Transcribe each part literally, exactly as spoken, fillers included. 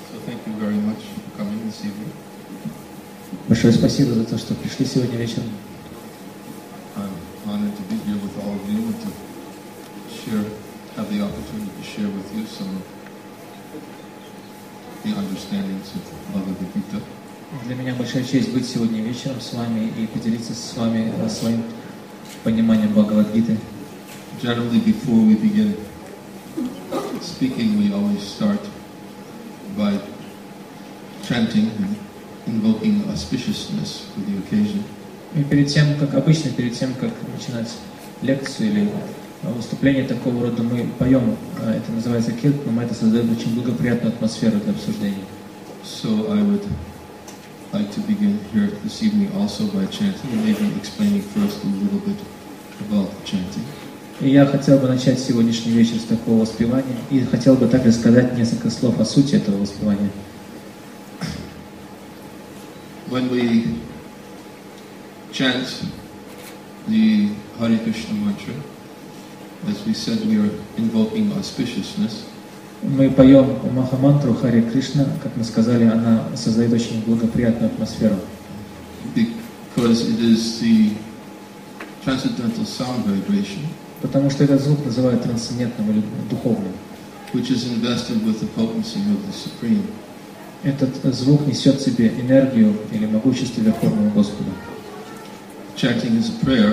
So thank you very much for coming this evening. Большое спасибо за то, что пришли сегодня вечером. I'm honored to be here with all of you and to share, have the opportunity to share with you some of the understandings of Bhagavad Gita. Для меня большая честь быть сегодня вечером с вами и поделиться с вами своим пониманием Бхагавад-гиты. Generally, before we begin speaking, we always start by chanting and invoking auspiciousness for the occasion. И перед тем, как обычно, перед тем, как начинать лекцию или выступление такого рода, мы поем, это называется киртан, но это создает очень благоприятную атмосферу для обсуждения. So I would like to begin here this evening also by chanting and maybe explaining first a little bit about the chanting. И я хотел бы начать сегодняшний вечер с такого воспевания и хотел бы также сказать несколько слов о сути этого воспевания. When we chant the Hare Krishna mantra, as we said, we are invoking auspiciousness. Мы поем Махамантру Харе Кришна, как мы сказали, она создает очень благоприятную атмосферу. Because it is the transcendental sound vibration, потому что этот звук называют трансцендентным или духовным. Which is invested with the potency of the Supreme. Этот звук несет в себе энергию или могущество Верховного Господа. Chanting is a prayer,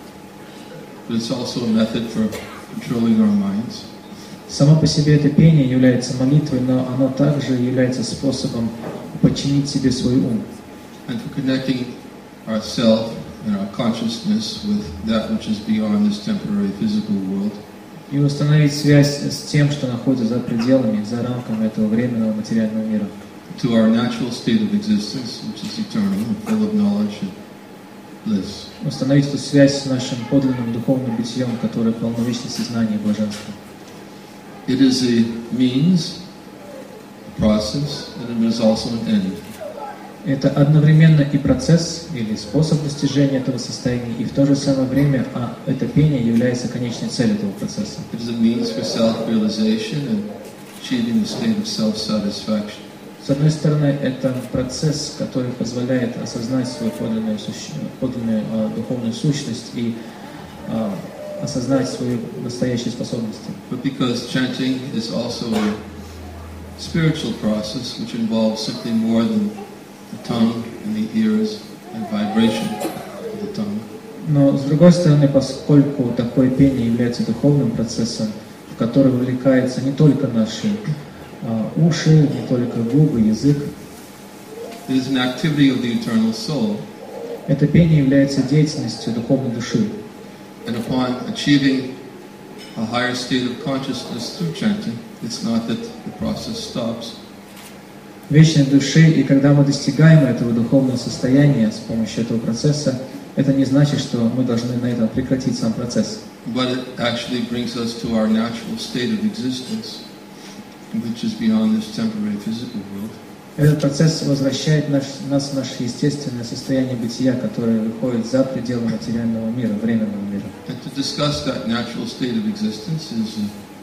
but it's also a method for controlling our minds. Само по себе это пение является молитвой, но оно также является способом подчинить себе свой ум. And for connecting ourselves and our consciousness with that which is beyond this temporary physical world. И установить связь с тем, что находится за пределами, за рамками этого временного материального мира. To our natural state of existence, which is eternal and full of knowledge and bliss. Установить эту связь с нашим подлинным духовным бытием, которое полно вечности, знания и блаженства. It is a means, a process, and it is also an end. Это одновременно и процесс или способ достижения этого состояния, и в то же самое время а это пение является конечной целью этого процесса. It is a means for self-realization and achieving the state of self-satisfaction. С одной стороны, это процесс, который позволяет осознать свою подлинную, подлинную а, духовную сущность и а, осознать свои настоящие способности. But because chanting is also a spiritual process which involves simply more than the tongue and the ears and vibration of the tongue. Но с другой стороны, поскольку такое пение является духовным процессом, в который вовлекаются не только наши а, уши, не только губы, язык. It is an activity of the eternal soul. Это пение является деятельностью духовной души. And upon achieving a higher state of consciousness through chanting, it's not that the process stops. Вечной души, и когда мы достигаем этого духовного состояния с помощью этого процесса, это не значит, что мы должны на этом прекратить сам процесс. But it actually brings us to our natural state of existence, which is beyond this temporary physical world. Этот процесс возвращает наш, нас в наше естественное состояние бытия, которое выходит за пределы материального мира, временного мира. And to discuss that natural state of existence is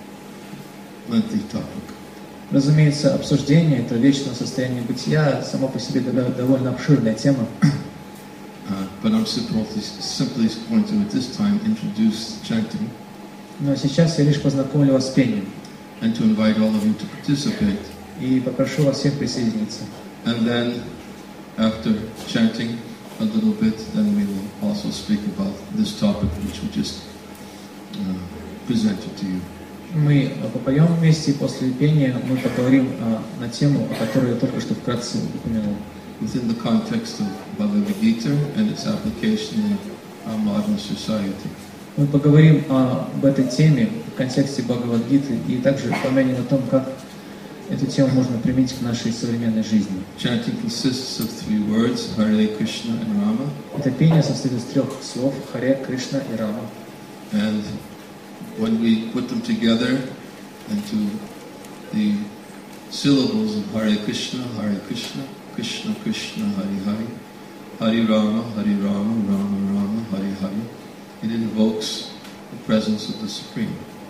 a lengthy topic. Разумеется, обсуждение этого вечного состояния бытия само по себе довольно обширная тема. Uh, but I'm simply, simply going to, at this time, introduce chanting. Но сейчас я лишь познакомлю вас с пением. And to invite all of you to participate. И попрошу вас всех присоединиться. And then, after chanting a little bit, then we will also speak about this topic which we just uh, presented to you. Мы попоем вместе, и после пения мы поговорим а, на тему, о которой я только что вкратце упомянул. Within the context of Bhagavad Gita and its application in our modern society. Мы поговорим об этой теме в контексте Бхагавад-гиты и также упомянем о том, как эту тему можно применить к нашей современной жизни. Chanting consists of three words, Hare Krishna and Rama. Это пение состоит из трех слов Харе, Кришна и Рама. And when we put them together into the syllables of Hare Krishna, Hare Krishna, Krishna Krishna, Hare Hare, Hare Rama, Hare Rama, Rama Rama, Hare Hare, it invokes the presence of the Supreme.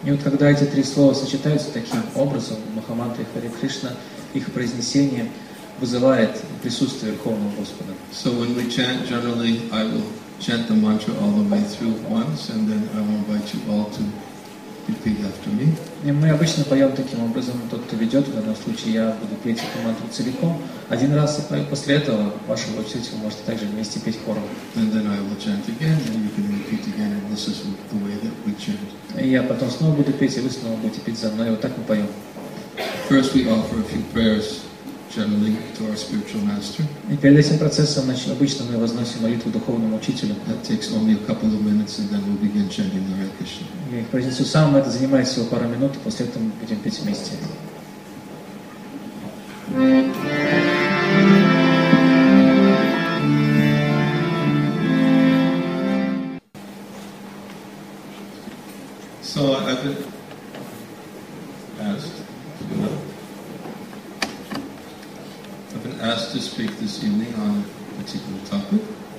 И вот когда эти три слова сочетаются таким образом, Махамантра и Харе Кришна, их произнесение вызывает присутствие Верховного Господа. So when we chant, generally I will chant the mantra all the way through once, and then I will invite you all to repeat after me. И мы обычно поем таким образом, тот, кто ведет, в данном случае я буду петь эту мантру целиком, один раз, и после этого ваши учитель можете также вместе петь хором. And then I will chant again, and you can repeat again, and this is the way that we chant. И я потом снова буду петь, и вы снова будете петь за мной, и вот так мы поем. First we offer a few prayers, generally, to our spiritual master. И перед этим процессом обычно мы возносим молитву духовному учителю. That takes only a couple of minutes, and then we'll begin chanting the Hare Krishna. Я их произнесу сам, это занимает всего пару минут, и после этого мы будем петь вместе. So I've been asked to go up. I've been asked to speak this evening on a particular topic.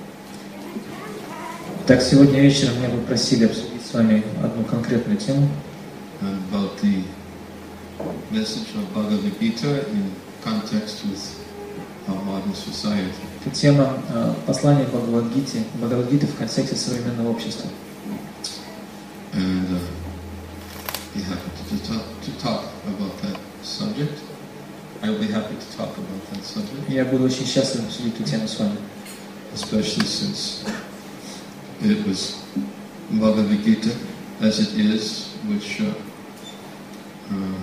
Так, сегодня вечером меня попросили обсудить с вами одну конкретную тему. About the message of Bhagavad Gita in context with our modern society. Это тема э, послания Бхагавад-гиты, Бхагавад-гиты в контексте современного общества. And uh, be happy to talk, to talk about that subject. I will be happy to talk about that subject. Я буду очень счастлив обсудить эту тему с вами. Especially since it was Bhagavad Gita, as it is, which uh, uh,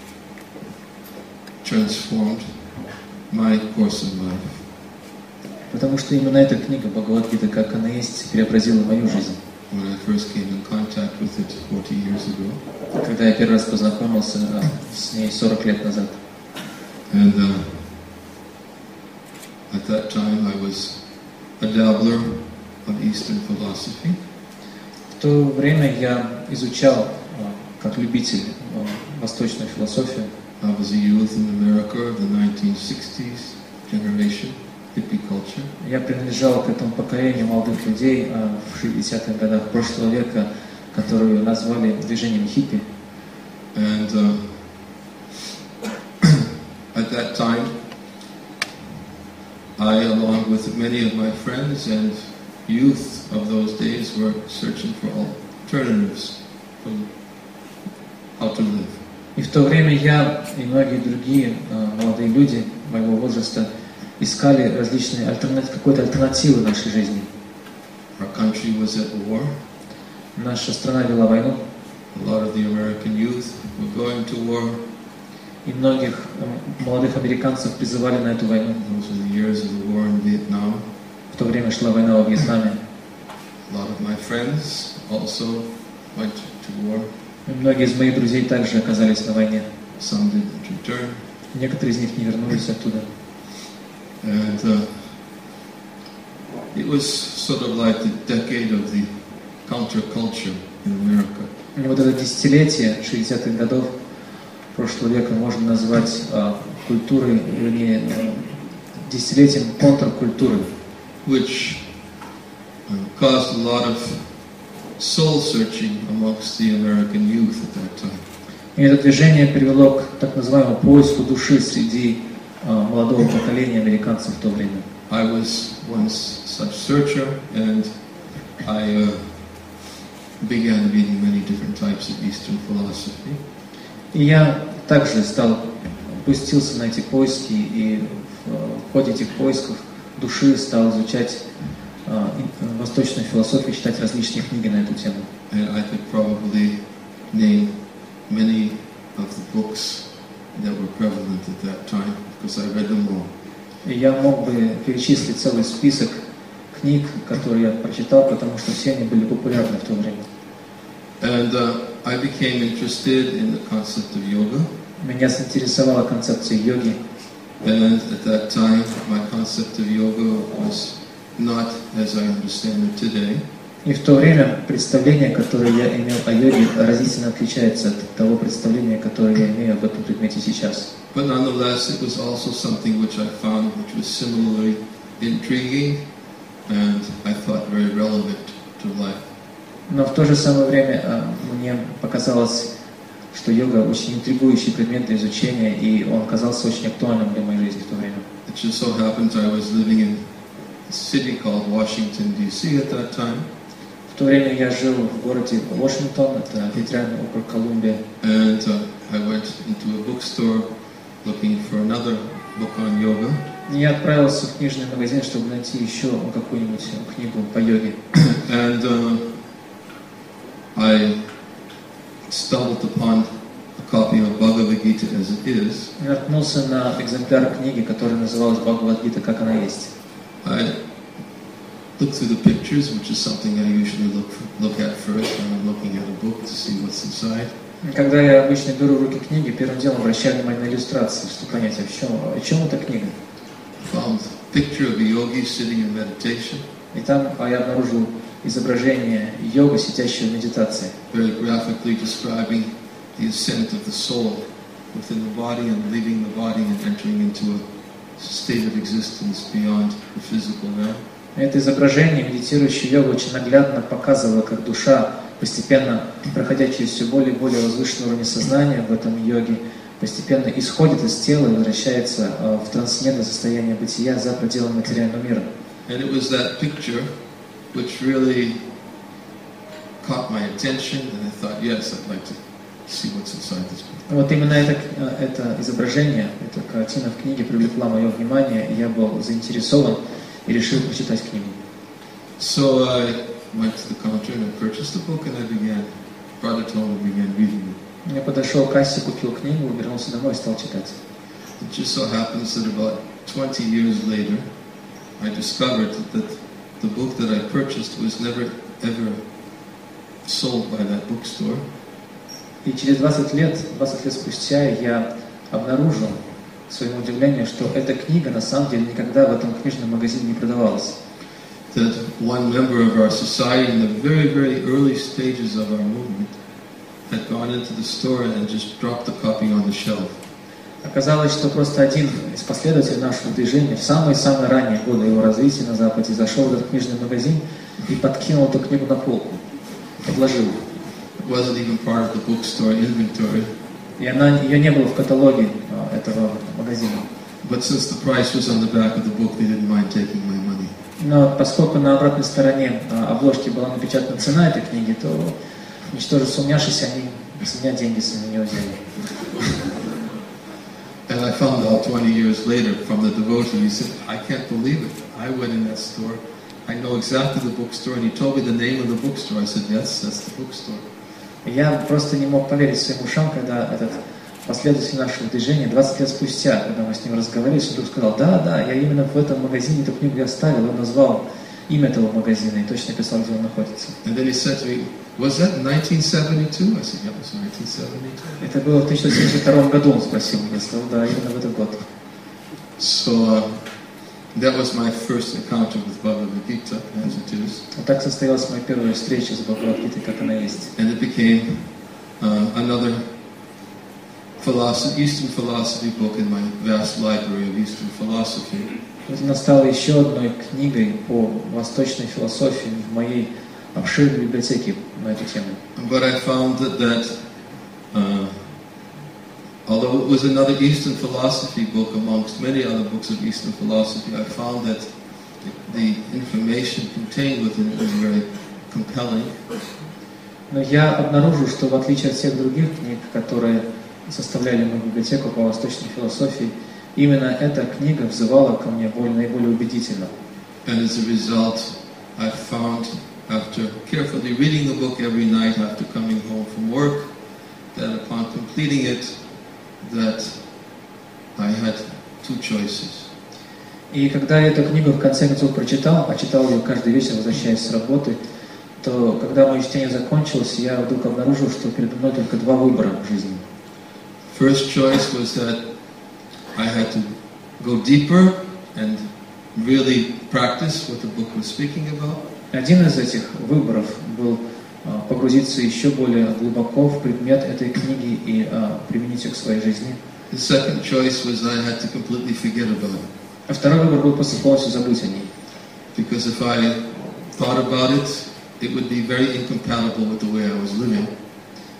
transformed my course of life. Потому что именно эта книга Бхагавад-гита, как она есть, преобразила мою жизнь. When I first came in contact with it forty years ago. Когда я первый раз познакомился с ней сорок лет назад. And uh, at that time I was a dabbler of Eastern philosophy. В то время я изучал, как любитель, восточную философию. I was a youth in America of the nineteen sixties generation, hippie culture. Я принадлежал к этому поколению молодых людей в шестидесятых годах прошлого века, которую назвали движением хиппи. And uh, at that time, I, along with many of my friends and youth of those days, were searching for alternatives for how to live. И в то время я и многие другие э, молодые люди моего возраста искали различные альтернативы, какой-то альтернативы нашей жизни. Our country was at war. Наша страна вела войну. A lot of the American youth were going to war. И многих э, молодых американцев призывали на эту войну. Those were the years of the war in Vietnam. В то время шла война во Вьетнаме. A lot of my friends also went to war. И многие из моих друзей также оказались на войне. Some didn't return. Некоторые из них не вернулись оттуда. And uh, it was sort of like the decade of the counterculture in America. И вот это десятилетие шестидесятых годов прошлого века можно назвать э, культурой, вернее, э, десятилетием контркультуры, which uh, caused a lot of soul searching amongst the American youth at that time. И это движение привело к так называемому поиску души среди э, молодого поколения американцев в то время. I was once such searcher, and I uh, began reading many different types of Eastern philosophy. И я также стал, пустился на эти поиски, и в, в ходе этих поисков души стал изучать э, восточную философию, читать различные книги на эту тему. And I could probably name many of the books that were prevalent at that time, because I read them all. И я мог бы перечислить целый список книг, которые я прочитал, потому что все они были популярны в то время. And uh, I became interested in the concept of yoga. Меня заинтересовала концепция йоги. And at that time, my concept of yoga was not as I understand it today. И в то время представление, которое я имел о йоге, разительно отличается от того представления, которое я имею об этом предмете сейчас. But nonetheless, it was also something which I found which was similarly intriguing and I thought very relevant to life. Но в то же самое время мне показалось что йога очень интригующий предмет для изучения, и он оказался очень актуальным для моей жизни в то время. It just so happens I was living in a city called Washington, D C at that time. В то время я жил в городе Вашингтон, это федеральный округ Колумбия. And uh, I went into a bookstore looking for another book on yoga. Я отправился в книжный магазин, чтобы найти еще какую-нибудь книгу по йоге. And uh, I stumbled upon a copy of Bhagavad Gita as it is. Я наткнулся на экземпляр книги, которая называлась Бхагавад-гита, как она есть. I looked through the pictures, which is something I usually look look at first when I'm looking at a book to see what's inside. Когда я обычно беру в руки книги, первым делом обращаю внимание на иллюстрации, чтобы понять, о чем, о чем эта книга. Found a picture of a yogi sitting in meditation. И там я обнаружил изображение йога, сидящего в медитации. Very graphically describing the ascent of the soul within the body and leaving the body and entering into a state of existence beyond the physical realm. Это изображение, медитирующей йога, очень наглядно показывало, как душа, постепенно проходя через все более и более возвышенный уровень сознания в этом йоге, постепенно исходит из тела и возвращается в трансцендентное состояние бытия за пределами материального мира. And it was that picture which really caught my attention, and I thought, yes, I'd like to see what's inside this book. Вот именно это, это изображение, эта картина в книге привлекла мое внимание, и я был заинтересован и решил прочитать книгу. So I went to the counter and I purchased the book, and I began, brought it home and began reading it. Я подошел к кассе, купил книгу, вернулся домой и стал читать. It just so happens that about twenty years later, I discovered that the book that I purchased was never ever sold by that bookstore. И через двадцать лет, двадцать лет спустя, я обнаружил, к своему удивлению, что эта книга на самом деле никогда в этом книжном магазине не продавалась. That one member of our society in the very, very early stages of our movement had gone into the store and just dropped the copy on the shelf. Оказалось, что просто один из последователей нашего движения в самые-самые ранние годы его развития на Западе зашел в этот книжный магазин и подкинул эту книгу на полку, подложил. It wasn't even part of the bookstore inventory. И она, ее не было в каталоге а, этого магазина. But since the price was on the back of the book, they didn't mind taking my money. Но поскольку на обратной стороне а, обложки была напечатана цена этой книги, то, ничтоже сумняшись, они с меня деньги с меня не взяли. And I found out twenty years later from the devotee, he said, I can't believe it. I went in that store. I know exactly the bookstore. And he told me the name of the bookstore. I said, yes, that's the bookstore. Я просто не мог поверить своим ушам, когда этот последователь нашего движения двадцать лет спустя, когда мы с ним разговаривали, он вдруг сказал, да, да, я именно в этом магазине эту книгу оставил, он назвал имя этого магазина и точно писал, где он находится. And then he said to me, was that nineteen seventy-two? I said, yeah, it was nineteen seventy-two. Это было в тысяча девятьсот семьдесят втором году, он спросил. Я сказал, да, именно в этот год. So uh, that was my first encounter with Bhagavad Gita, as it is. Вот так состоялась моя первая встреча с Бхагавад-гитой, как она есть. And it became uh, another philosophy, Eastern philosophy book in my vast library of Eastern philosophy. Она стала еще одной книгой по восточной философии в моей обширной библиотеке на эту тему. But I found that, that uh, although it was another Eastern philosophy book amongst many other books of Eastern philosophy, I found that the information contained within it was very compelling. Но я обнаружил, что в отличие от всех других книг, которые составляли мою библиотеку по восточной философии, именно эта книга взывала ко мне более, наиболее убедительно. And as a result, I found, after carefully reading the book every night after coming home from work, that upon completing it, that I had two choices. И когда я эту книгу в конце концов прочитал, а читал ее каждый вечер, возвращаясь с работы, то когда мое чтение закончилось, я вдруг обнаружил, что передо мной только два выбора в жизни. First choice was that I had to go deeper and really practice what the book was speaking about. Один из этих выборов был погрузиться еще более глубоко в предмет этой книги и применить ее к своей жизни. The second choice was I had to completely forget about it. А второй выбор был просто полностью забыть о ней. Because if I thought about it, it would be very incompatible with the way I was living.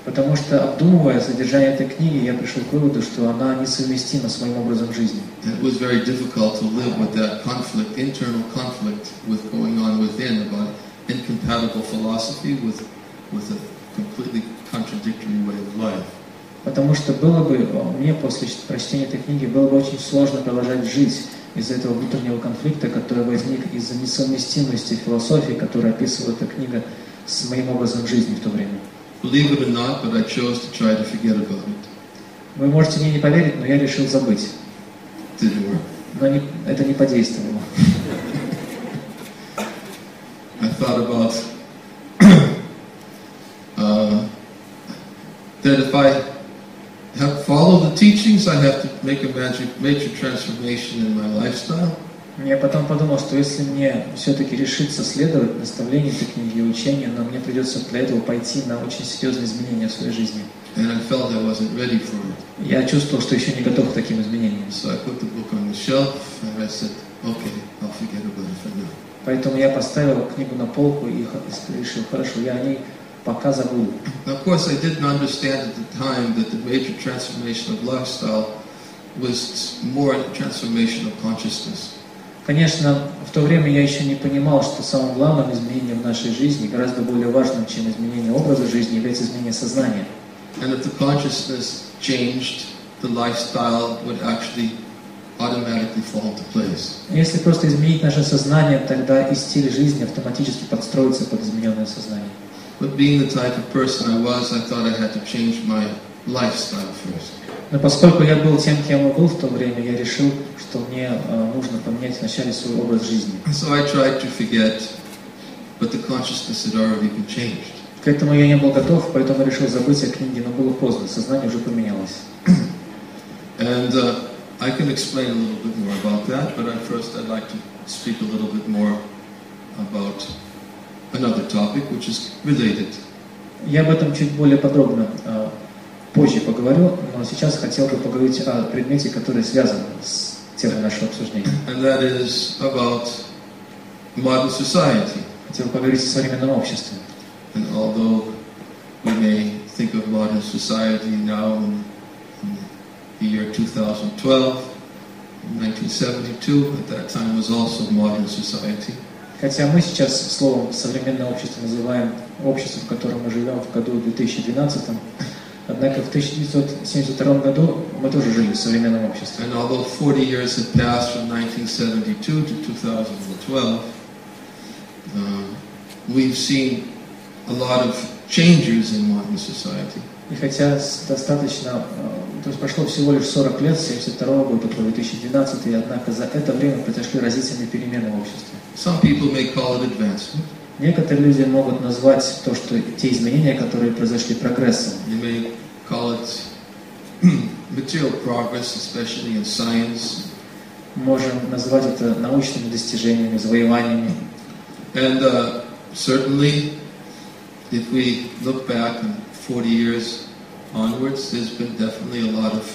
Потому что, обдумывая содержание этой книги, я пришел к выводу, что она несовместима с моим образом жизни. And it was very difficult to live with that conflict, internal conflict with going on within about incompatible philosophy with, with a completely contradictory way of life. Потому что было бы, мне после прочтения этой книги, было бы очень сложно продолжать жить из-за этого внутреннего конфликта, который возник из-за несовместимости философии, которую описывает эта книга, с моим образом жизни в то время. Believe it or not, but I chose to try to forget about it. Вы можете мне не поверить, но я решил забыть. Didn't work. Но не, это не подействовало. I thought about uh, that if I have followed the teachings, I have to make a major, major transformation in my lifestyle. Я потом подумал, что если мне все-таки решиться следовать наставлению этой книги и учению, но мне придется для этого пойти на очень серьезные изменения в своей жизни. And I felt I wasn't ready for it. Я чувствовал, что еще не готов к таким изменениям. So I put the book on the shelf and I said, okay, I'll forget about it for now. Поэтому я поставил книгу на полку и решил, хорошо, я о ней пока забуду. Of course, I didn't understand at the time that the major transformation of lifestyle was more a transformation of consciousness. Конечно, в то время я еще не понимал, что самым главным изменением в нашей жизни, гораздо более важным, чем изменение образа жизни, является изменение сознания. And if the consciousness changed, the lifestyle would actually automatically fall into place. Если просто изменить наше сознание, тогда и стиль жизни автоматически подстроится под измененное сознание. But being the type of person I was, I thought I had to change my lifestyle first. Но поскольку я был тем, кем я был в то время, я решил, что мне э, нужно поменять вначале свой образ жизни. So I tried to forget, but the consciousness had already been changed. К этому я не был готов, поэтому решил забыть о книге, но было поздно, сознание уже поменялось. And uh, I can explain a little bit more about that, but at first I'd like to speak a little bit more about another topic which is related. Я об этом чуть более подробно э, позже поговорю, но сейчас хотел бы поговорить о предмете, который связан с темой нашего обсуждения. And that is about modern society. Хотел поговорить о современном обществе. And although we may think of modern society now in, in the year two thousand twelve, nineteen seventy-two, at that time was also modern society. Хотя мы сейчас словом современное общество называем общество, в котором мы живем в году две тысячи двенадцатом, однако в тысяча девятьсот семьдесят втором году мы тоже жили в современном обществе. And although forty years had passed from nineteen seventy-two to two thousand twelve, uh, we've seen a lot of changes in modern society. И хотя достаточно, то есть прошло всего лишь сорок лет, с семьдесят второго года по две тысячи двенадцатый, однако за это время произошли разительные перемены в обществе. Some people may call it advancement. Некоторые люди могут назвать то, что те изменения, которые произошли, прогрессом. They may call it material progress, especially in science. Можем назвать это научными достижениями, завоеваниями. And uh, certainly, if we look back on forty years onwards, there's been definitely a lot of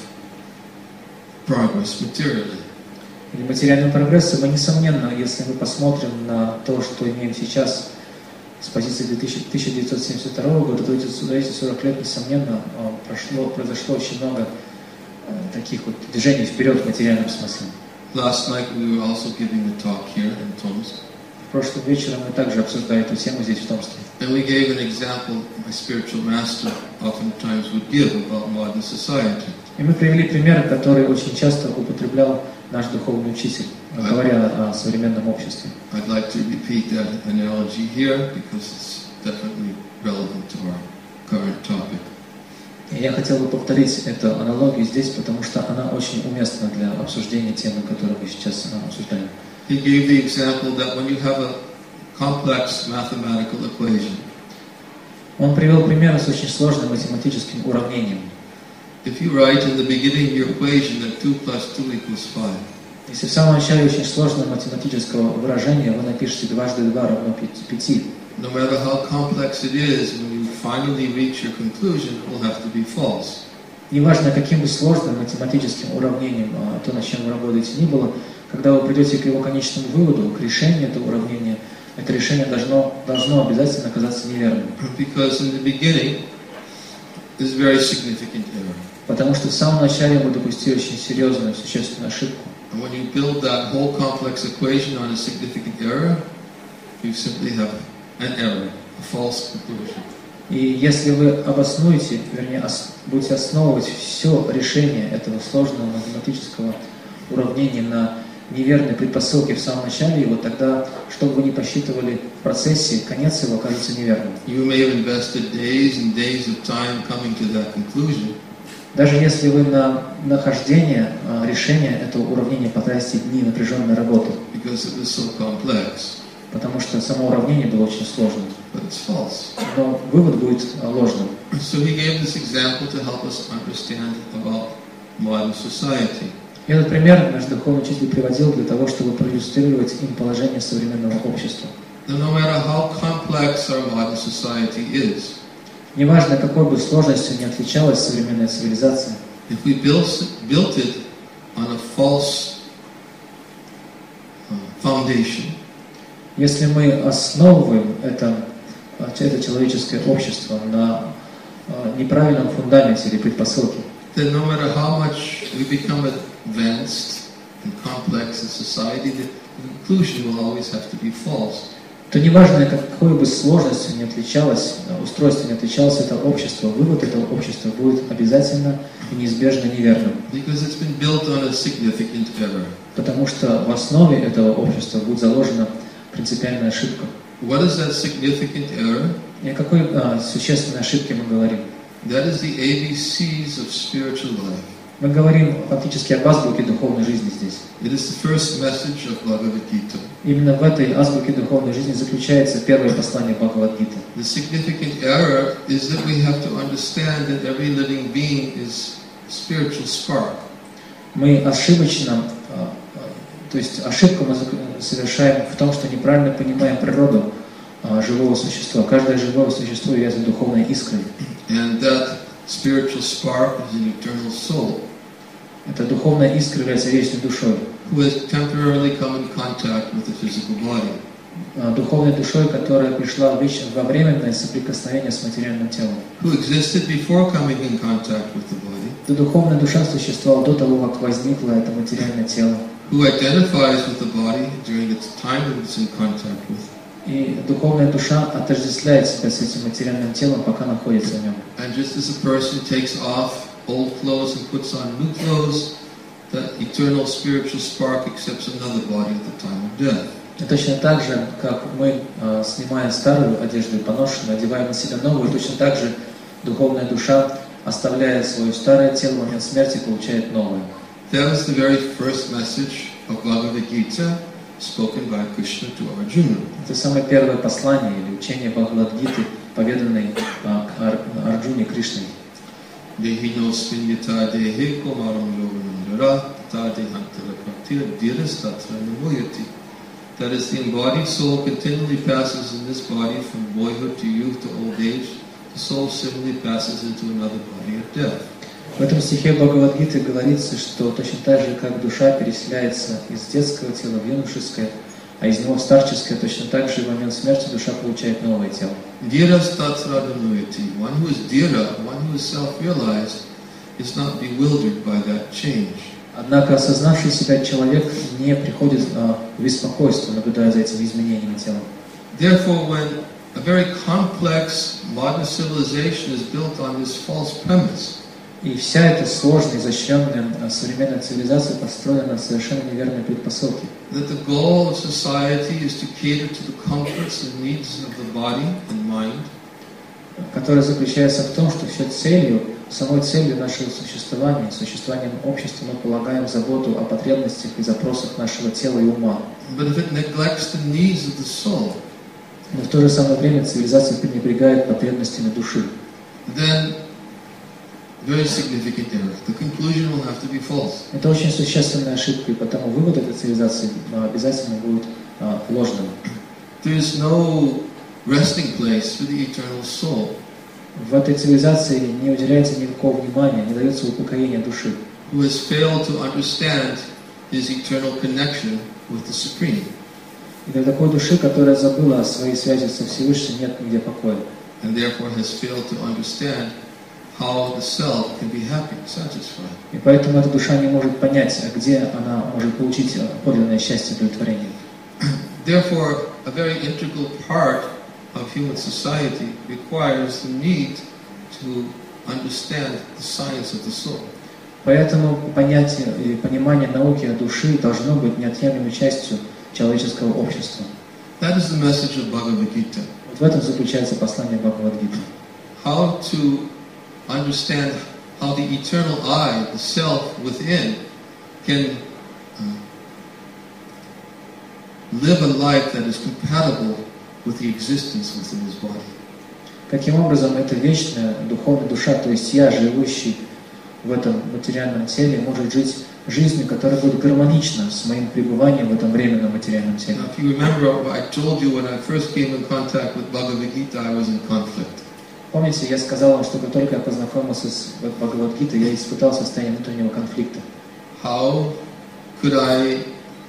progress materially. Или материальным прогрессом, и несомненно, если мы посмотрим на то, что имеем сейчас с позиции тысяча девятьсот семьдесят второго года, то за эти сорок лет, несомненно, прошло, произошло очень много таких вот движений вперед в материальном смысле. Last night we were also giving a talk here in Tomsk. Прошлым вечером мы также обсуждали эту тему здесь, в Томске. And we gave an example my spiritual master oftentimes would give about modern society. И мы привели примеры, которые очень часто употреблял наш духовный учитель, говоря о современном обществе. I'd like to repeat that analogy here because it's definitely relevant to our current topic. И я хотел бы повторить эту аналогию здесь, потому что она очень уместна для обсуждения темы, которую мы сейчас обсуждаем. He gave the example that when you have a complex mathematical equation, он привел пример с очень сложным математическим уравнением. if you write in the beginning of your equation that two plus two equals five, если в самом начале очень сложного математического выражения вы напишете дважды два равно пяти, no matter how complex it is, when you finally reach your conclusion, it will have to be false. Неважно, каким бы сложным математическим уравнением то, над чем вы работаете, ни было, когда вы придете к его конечному выводу, к решению этого уравнения, это решение должно, должно обязательно оказаться неверным. Because in the beginning, is very significant error. Потому что в самом начале мы допустили очень серьезную, существенную ошибку. And when you build that whole complex equation on a significant error, you simply have an error, a false conclusion. И если вы обоснуете, вернее, ос, будете основывать все решение этого сложного математического уравнения на неверной предпосылке в самом начале его, тогда, что бы вы ни посчитывали в процессе, конец его окажется неверным. You may have invested days and days of time coming to that conclusion. Даже если вы на нахождение решения этого уравнения потратите дни напряженной работы, Because it was so complex, потому что само уравнение было очень сложным. but it's false. Но вывод будет ложным. So he gave this example to help us understand about modern society. И этот пример наш духовный учитель приводил для того, чтобы проиллюстрировать им положение современного общества. Now, no matter how complex our modern society is, Неважно, какой бы сложностью ни отличалась современная цивилизация, if we built, built it on a false uh, foundation, если мы основываем это, это человеческое общество на неправильном фундаменте или предпосылке, then no matter how much we become advanced and complex in society, the conclusion will always have to be false. то неважно, какой бы сложностью ни отличалось, устройство не отличалось это общество, вывод этого общества будет обязательно и неизбежно неверным. Because it's been built on a significant error. Потому что в основе этого общества будет заложена принципиальная ошибка. What is that significant error? И о какой а, существенной ошибке мы говорим? That is the A B Cs of spiritual life. Мы говорим фактически об азбуке духовной жизни здесь. It is the first message of Bhagavad Gita. Именно в этой азбуке духовной жизни заключается первое послание Бхагавад-гиты. The significant error is that we have to understand that every living being is a spiritual spark. Мы ошибочно, то есть ошибку мы совершаем в том, что неправильно понимаем природу живого существа. Каждое живое существо является духовной искрой. And that spiritual spark is an eternal soul. Эта духовная искра является вечной душой. Who has temporarily come in contact with the physical body. Духовной душой, которая пришла во временное соприкосновение с материальным телом. Who existed before coming in contact with the body. Эта духовная душа существовала до того, как возникло это материальное тело. Who identifies with the body during its time that it's in contact with. И духовная душа отождествляет себя с этим материальным телом, пока находится в нем. And just as a person takes off old clothes and puts on new clothes, the eternal spiritual spark accepts another body at the time of death. И точно так же, как мы, снимая старую одежду и поношенную, одеваем на себя новую, точно так же духовная душа, оставляя свое старое тело, в момент смерти получает новое. That is the very first message of Bhagavad Gita, spoken by Krishna to Arjuna. Это самое первое послание или учение Бхагавад-гиты, поведанное Арджуне Кришной. Dehinosmin yata dehe komaram yoganandara tata dehantara praktir dhiras tatra namuyati. That is, the embodied soul continually passes in this body from boyhood to youth to old age. The soul similarly passes into another body at death. В этом стихе Бхагавад-гиты говорится, что точно так же, как душа переселяется из детского тела в юношеское, а из него в старческое, точно так же в момент смерти душа получает новое тело. Dhiras tatra namuyati. One who is dhira, one who is self-realized, is not bewildered by that change. Однако осознавший себя человек не приходит а, в беспокойство, наблюдая за этим изменением тела. Therefore, when a very complex modern civilization is built on this false premise, и вся эта сложная, изощренная современная цивилизация построена на совершенно неверной предпосылке. That the goal of society is to cater to the comforts and needs of the body and mind, которая заключается в том, что все целью, самой целью нашего существования, существованием общества мы полагаем заботу о потребностях и запросах нашего тела и ума. But if it neglects the needs of the soul, но в то же самое время цивилизация пренебрегает потребностями души. Then very significant error. The conclusion will have to be false. Это очень существенная ошибка, и потому вывод этой цивилизации обязательно будет а, ложным. There is no resting place for the eternal soul. В этой цивилизации не уделяется никакого внимания, не дается упокоение души. Who has failed to understand his eternal connection with the Supreme. И для такой души, которая забыла о своей связи со Всевышним, нет нигде покоя. And therefore has failed to understand how the self can be happy, satisfied. И поэтому эта душа не может понять, где она может получить подлинное счастье и удовлетворение. Therefore, a very integral part of human society requires the need to understand the science of the soul. Поэтому понятие и понимание науки о душе должно быть неотъемлемой частью человеческого общества. That is the message of Bhagavad Gita. Вот в этом заключается послание Бхагавад-гиты. How to understand how the eternal I, the self within, can uh, live a life that is compatible with the existence within his body. Каким образом эта вечная духовная душа, то есть я, живущий в этом материальном теле, может жить жизнью, которая будет гармонична с моим пребыванием в этом временном материальном теле. Now, if you remember, I told you when I first came in contact with Bhagavad Gita, I was in conflict. Помните, я сказал вам, что как только я познакомился с Бхагавад-гитой, я испытал состояние внутреннего конфликта. How could I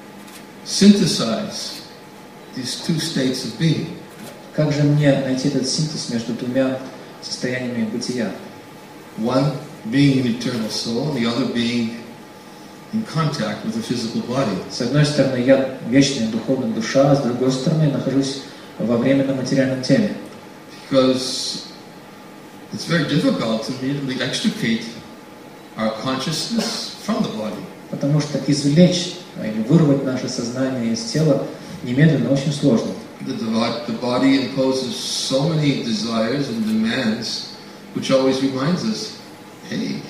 synthesize these two states of being? Как же мне найти этот синтез между двумя состояниями бытия? One being an eternal soul, and the other being in contact with the physical body. С одной стороны, я вечная духовная душа, а с другой стороны, я нахожусь во временном материальном теле. Because it's very difficult to immediately extricate our consciousness from the body. Потому что извлечь или вырвать наше сознание из тела немедленно очень сложно. The, the body imposes so many desires and demands, which always reminds us, hey,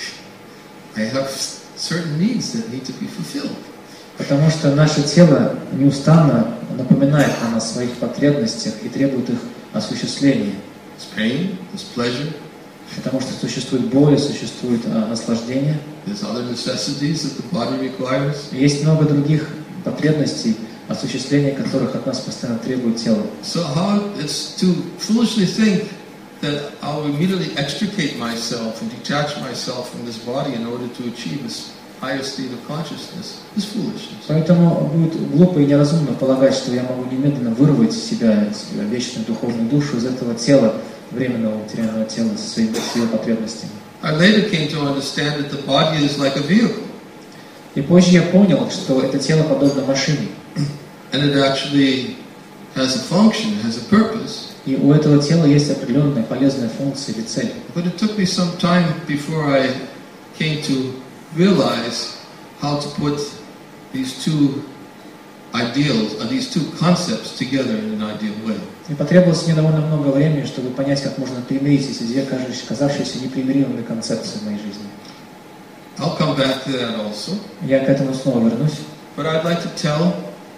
I have certain needs that need to be fulfilled. Потому что наше тело неустанно напоминает нам о своих потребностях и требует их осуществления. There's pain, there's pleasure. Потому что существует боль, существует а, наслаждение. There's other necessities that the body requires. Есть много других потребностей, осуществление которых от нас постоянно требует тело. So how it's to foolishly think that I'll immediately extricate myself and detach myself from this body in order to achieve this higher state of consciousness is foolishness. Поэтому будет глупо и неразумно полагать, что я могу немедленно вырвать себя, вечную духовную душу из этого тела, временного материального тела, со своими, своими потребностями. I later came to understand that the body is like a vehicle. И позже я понял, что это тело подобно машине. And it actually has a function, has a purpose. И у этого тела есть определенная полезная функция или цель. But it took me some time before I came to realize how to put these two ideals, or these two concepts together in an ideal way. И потребовалось мне довольно много времени, чтобы понять, как можно примирить эти две казавшиеся непримиримыми концепции в моей жизни. I'll come back to that also. Я к этому снова вернусь. But I'd like to tell,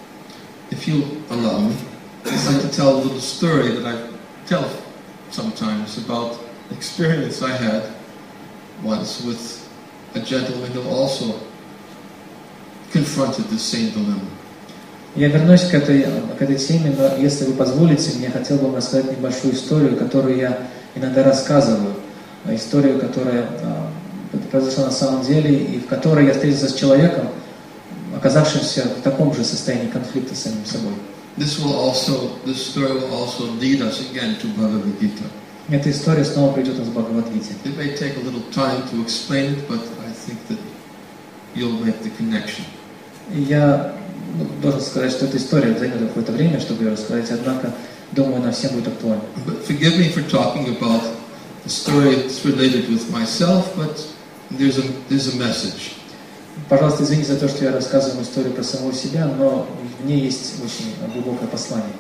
if you allow me, I'd like to tell a little story that I tell sometimes about an experience I had once with a gentleman who also confronted the same dilemma. Я вернусь к этой, к этой теме, но если вы позволите, я хотел бы вам рассказать небольшую историю, которую я иногда рассказываю. Историю, которая произошла на самом деле, и в которой я встретился с человеком, оказавшимся в таком же состоянии конфликта с самим собой. This will also, this story will also lead us again to Bhagavad Gita. Эта история снова придет нас в Бхагавад-гите. It may take a little time to explain it, but I think that you'll make the connection. И я ну, должен сказать, что эта история займет какое-то время, чтобы ее рассказать, однако, думаю, она всем будет актуальна. But forgive me for talking about the story that's related with myself, but there's a, there's a message. Пожалуйста, извините за то, что я рассказываю историю про самого себя, но в ней есть очень глубокое послание.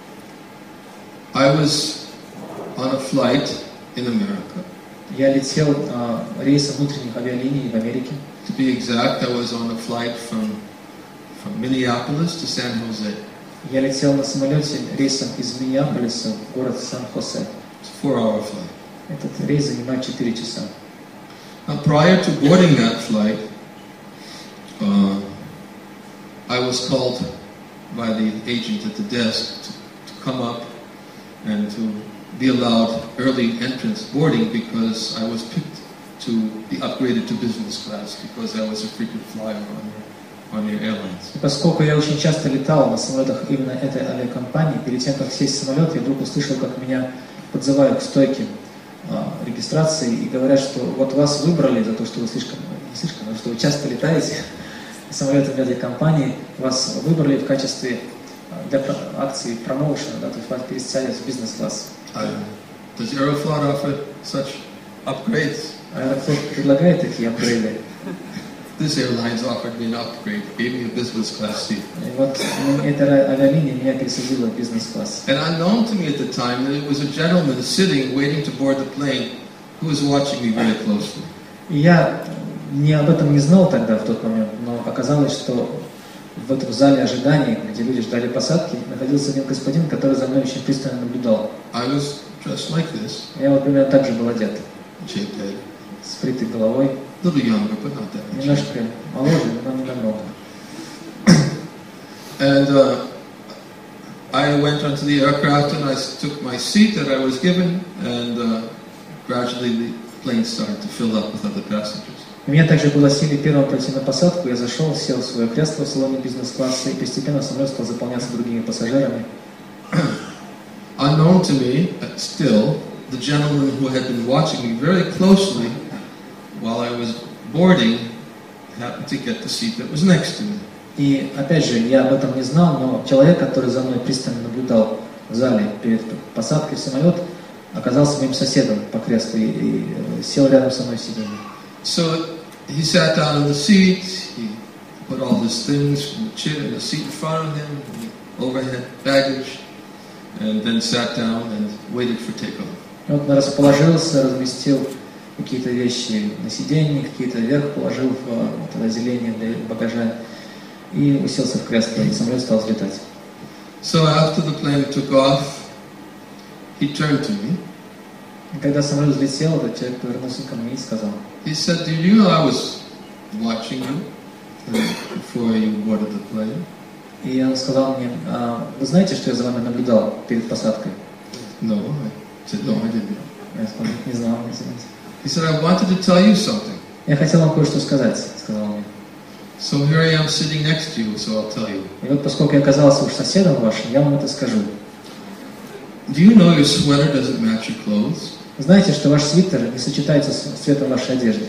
I was on a flight in America. Я летел uh, рейсом внутренних авиалиний в Америке. To be exact, I was on a flight from, from Minneapolis to San Jose. Я летел на самолете рейсом из Миннеаполиса в город Сан-Хосе. It's a four-hour flight. Этот рейс занимает четыре часа. Now, prior to boarding that flight, uh, I was called by the agent at the desk to, to come up and to be allowed early entrance boarding because I was picked to be upgraded to business class because I was a frequent flyer on your, on your airlines. И поскольку я очень часто летал на самолетах именно этой авиакомпании, перед тем, как сесть в самолет, я вдруг услышал, как меня подзывают к стойке регистрации и говорят, что вот вас выбрали за то, что вы слишком, не слишком, но что вы часто летаете самолетами авиакомпании, вас выбрали в качестве для акции промоушена, да, то есть вас пересадят в бизнес-класс. Does Aeroflot offer such upgrades? Аэрофлот предлагает такие апгрейды. This airline's offered me an upgrade, gave me a business class seat. И вот эта авиалиния меня пересадила в бизнес-класс. And unknown to me at the time that it was a gentleman sitting waiting to board the plane who was watching me very closely. И я не об этом не знал тогда в тот момент, но оказалось, что в этом зале ожидания, где люди ждали посадки, находился один господин, который за мной очень пристально наблюдал. I was dressed like this. Я вот примерно так же был одет, Shaved head. с бритой головой, A little younger, but not that much. немножко моложе, но не намного. And uh, I went onto the aircraft and I took my seat that I was given, and uh, gradually the plane started to fill up with other passengers. Меня также пригласили первым пройти на посадку, я зашел, сел в свое кресло в салоне бизнес-класса, и постепенно самолет стал заполняться другими пассажирами. Unknown to me, still, the gentleman who had been watching me very closely while I was boarding happened to get the seat that was next to me. И опять же, я об этом не знал, но человек, который за мной пристально наблюдал в зале перед посадкой в самолет, оказался моим соседом по креслу и, и сел рядом со мной в сиденье. So he sat down in the seat, he put all his things from the chair in the seat in front of him, overhead baggage, and then sat down and waited for takeoff. Вот он расположился, разместил какие-то вещи на сиденье, какие-то вверх положил в это отделение для багажа и уселся в кресло, и самолет стал взлетать. So after the plane took off, he turned to me. И когда самолет взлетел, этот человек повернулся ко мне и сказал: He said, "Did you know I was watching you before you boarded the plane?" И он сказал мне: а, вы знаете, что я за вами наблюдал перед посадкой? No, I said, no, I didn't. Я сказал: не знал, не знал. He said, I wanted to tell you something. Я хотел вам кое-что сказать, сказал он мне. So here I am sitting next to you, so I'll tell you. И вот поскольку я оказался уж соседом вашим, я вам это скажу. Do you know your sweater doesn't match your clothes? Знаете, что ваш свитер не сочетается с цветом вашей одежды?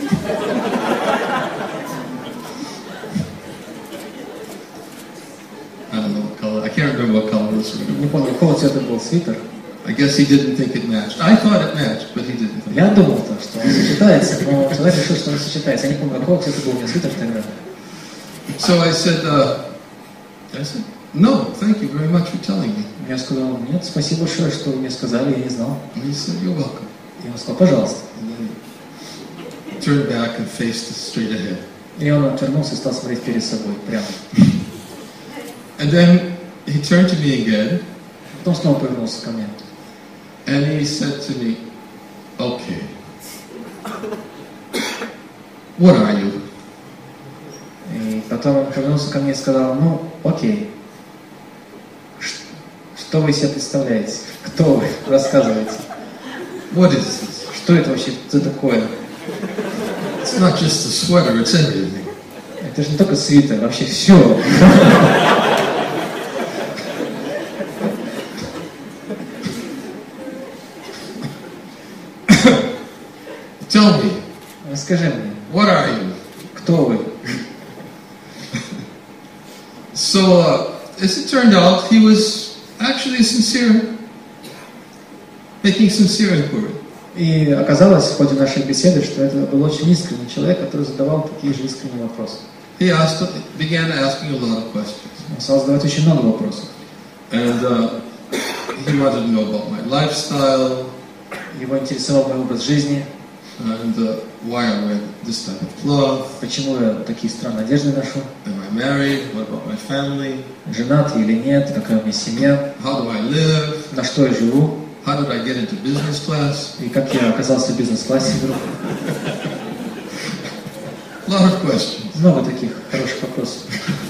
I don't know what color. I can't remember what color the sweater Не помню, какого цвета был свитер. I guess he didn't think it matched. I thought it matched, but he didn't think it Я думал, что он сочетается, но человек решил, что он сочетается. Я не помню, какого цвета был у меня свитер тогда. So I said, uh, I said, no, thank you very much for telling me. Я сказал: нет, спасибо большое, что вы мне сказали, я не знал. And he said, you're welcome. И он сказал: пожалуйста. And then he turned back and faced straight ahead. И он отвернулся и стал смотреть перед собой, прямо. And then he turned to me again. Потом снова повернулся ко мне. And he said to me, okay, what are you? И потом он повернулся ко мне и сказал: ну, окей, что вы себе представляете? Кто вы? Рассказывайте. What is this? Что это вообще за такое? It's not just a sweater, it's everything. Это же не только свитер, вообще все. Tell me, Расскажи мне, what are you? кто вы? So, uh, as it turned out, he was actually sincere, making sincere inquiry. И оказалось в ходе нашей беседы, что это был очень искренний человек, который задавал такие же искренние вопросы. He asked, began asking a lot of questions. Он стал задавать очень много вопросов. And uh, he wanted to know about my lifestyle, Его интересовал мой образ жизни, and uh, why I wear this type of cloth. почему я такие странные одежды ношу, Am I married? What about my family? женат я или нет, какая у меня семья, How do I live? на что я живу, How did I get into business class? и как я оказался в бизнес-классе вдруг. A lot of questions. Много таких хороших вопросов.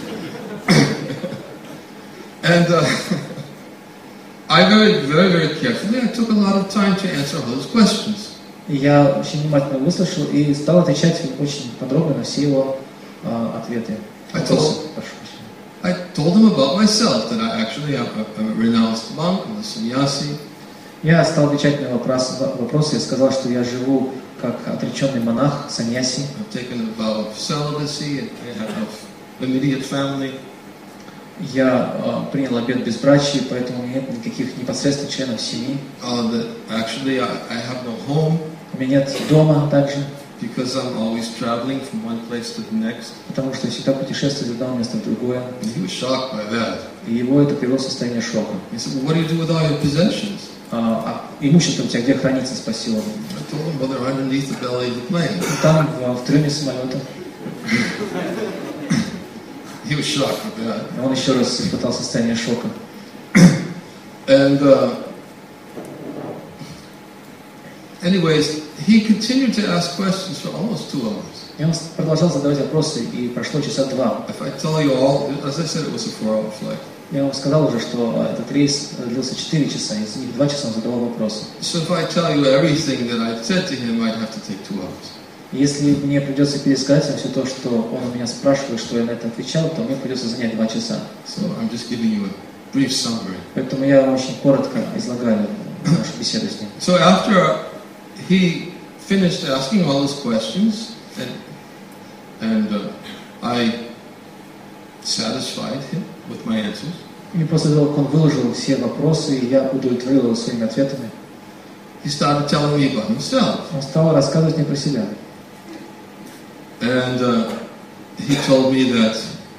And uh, I very, very, very carefully, I took a lot of time to answer all those questions. И я очень внимательно выслушал и стал отвечать очень подробно на все его э, ответы. I Вопросы. told, Прошу прощения. I told him about myself, that I actually am a, a renounced monk, I'm a sannyasi, Я стал отвечать на вопрос, вопросы и сказал, что я живу как отреченный монах, саньяси. I've taken a vow of celibacy, and I have an immediate family. Я uh, принял обет безбрачия, поэтому у меня нет никаких непосредственных членов семьи. Uh, that actually, I, I have no home. У меня нет дома также. Because I'm always traveling from one place to the next. Потому что я всегда путешествую из одного места в другое. And he was shocked by that. И его это привело в состояние шока. He said, well, what do you do with all your possessions? А, а имущество у тебя где хранится, спросил он. I told him, well, they're underneath the belly of the plane. Там, в, в трюме самолета. He was shocked at that. Он еще раз испытал состояние шока. And uh, anyways, he continued to ask questions for almost two hours. И он продолжал задавать вопросы, и прошло часа два. If I tell you all, as I said, it was a four-hour flight. Я вам сказал уже, что этот рейс длился четыре часа, из них два часа он задавал вопросы. So if I tell you everything that I said to him, I'd have to take two hours. Если мне придется пересказать все то, что он у меня спрашивает, что я на это отвечал, то мне придется занять два часа. So I'm just giving you a brief summary. Поэтому я очень коротко излагаю нашу беседу с ним. So after he finished asking all his questions, and and uh, I satisfied him with my answers. И после того, как он выложил все вопросы, и я удовлетворил его своими ответами, he started telling me about himself. Он стал рассказывать мне про себя. And uh, he told me that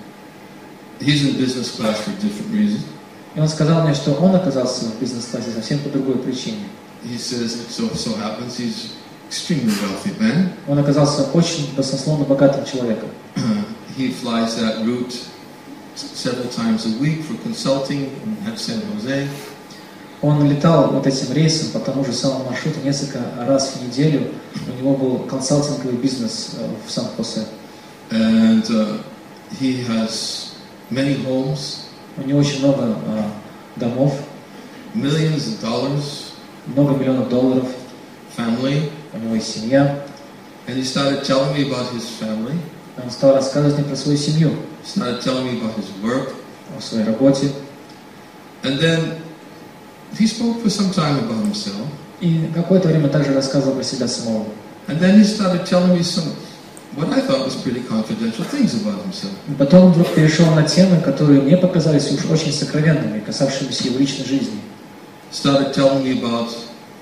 he's in business class for different reasons. И он сказал мне, что он оказался в бизнес-классе совсем по другой причине. He says it so so happens he's extremely wealthy man. Он оказался очень баснословно богатым человеком. He flies that route several times a week for consulting at San Jose. Он летал вот этим рейсом по тому же самому маршруту несколько раз в неделю. У него был консалтинговый бизнес в Сан-Хосе. And uh, he has many homes. У него очень много uh, домов. Millions of dollars. Много миллионов долларов. Family. У него есть семья. And he started telling me about his family. Он стал рассказывать мне про свою семью. He started telling me about his work. О своей работе. And then he spoke for some time about himself. И какое-то время также рассказывал про себя самого. And then he started telling me some, what I thought was pretty confidential things about himself. И потом он вдруг перешел на темы, которые мне показались уж очень сокровенными, касавшимися его личной жизни. Started telling me about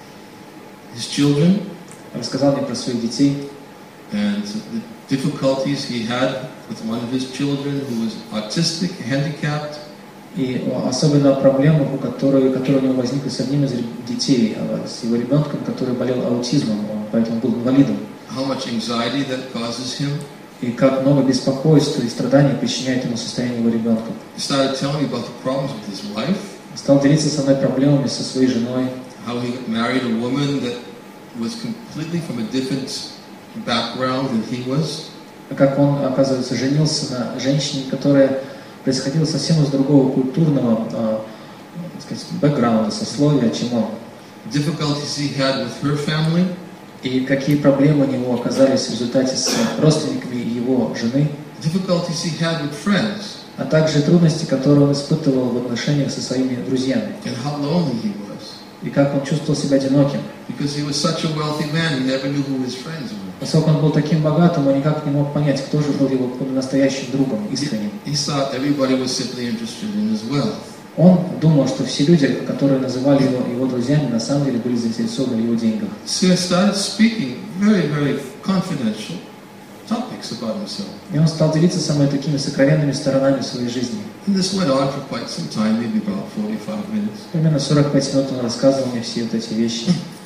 his children. Рассказал мне про своих детей. And the difficulties he had with one of his children who was autistic, handicapped. И особенно о проблемах, у которой, которые у него возникли с одним из детей, с его ребенком, который болел аутизмом, он поэтому был инвалидом. How much anxiety that causes him. И как много беспокойства и страданий причиняет ему состояние его ребенка. He started telling me about the problems with his wife. Стал делиться со мной проблемами со своей женой. How he married a woman that was completely from a different background than he was. Как он, оказывается, женился на женщине, которая происходила совсем из другого культурного, э, так сказать, бэкграунда, сословия, чем он. Difficulties he had with her family. И какие проблемы у него оказались в результате с родственниками его жены. Difficulties he had with friends. А также трудности, которые он испытывал в отношениях со своими друзьями. And how lonely he was. И как он чувствовал себя одиноким. Because he was such a wealthy man, he never knew who his friends were. Поскольку он был таким богатым, он никак не мог понять, кто же был его настоящим другом, искренним. He, he thought everybody was simply interested in his wealth. Он думал, что все люди, которые называли его, его друзьями, на самом деле были заинтересованы в его деньгах. So he started speaking very, very confidential topics about himself. И он стал делиться со мной такими сокровенными сторонами своей жизни. And this went on for quite some time, maybe about forty-five minutes. Примерно сорок пять минут он рассказывал мне все вот эти вещи.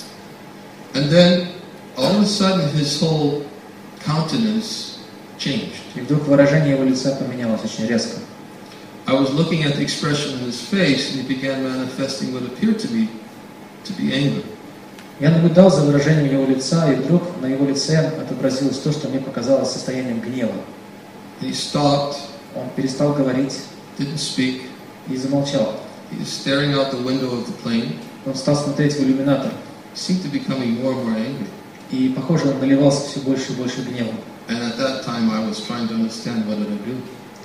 And then, all of a sudden, his whole countenance changed. И вдруг выражение его лица поменялось очень резко. I was looking at the expression on his face, and he began manifesting what appeared to me to be anger. Я наблюдал за выражением его лица, и вдруг на его лице отобразилось то, что мне показалось состоянием гнева. He stopped. Он перестал говорить. Didn't speak. И замолчал. He was staring out the window of the plane. Он стал смотреть в иллюминатор. He seemed to be becoming more and more angry. И, похоже, он наливался все больше и больше гневом. And at that time, I was trying to understand what did I do.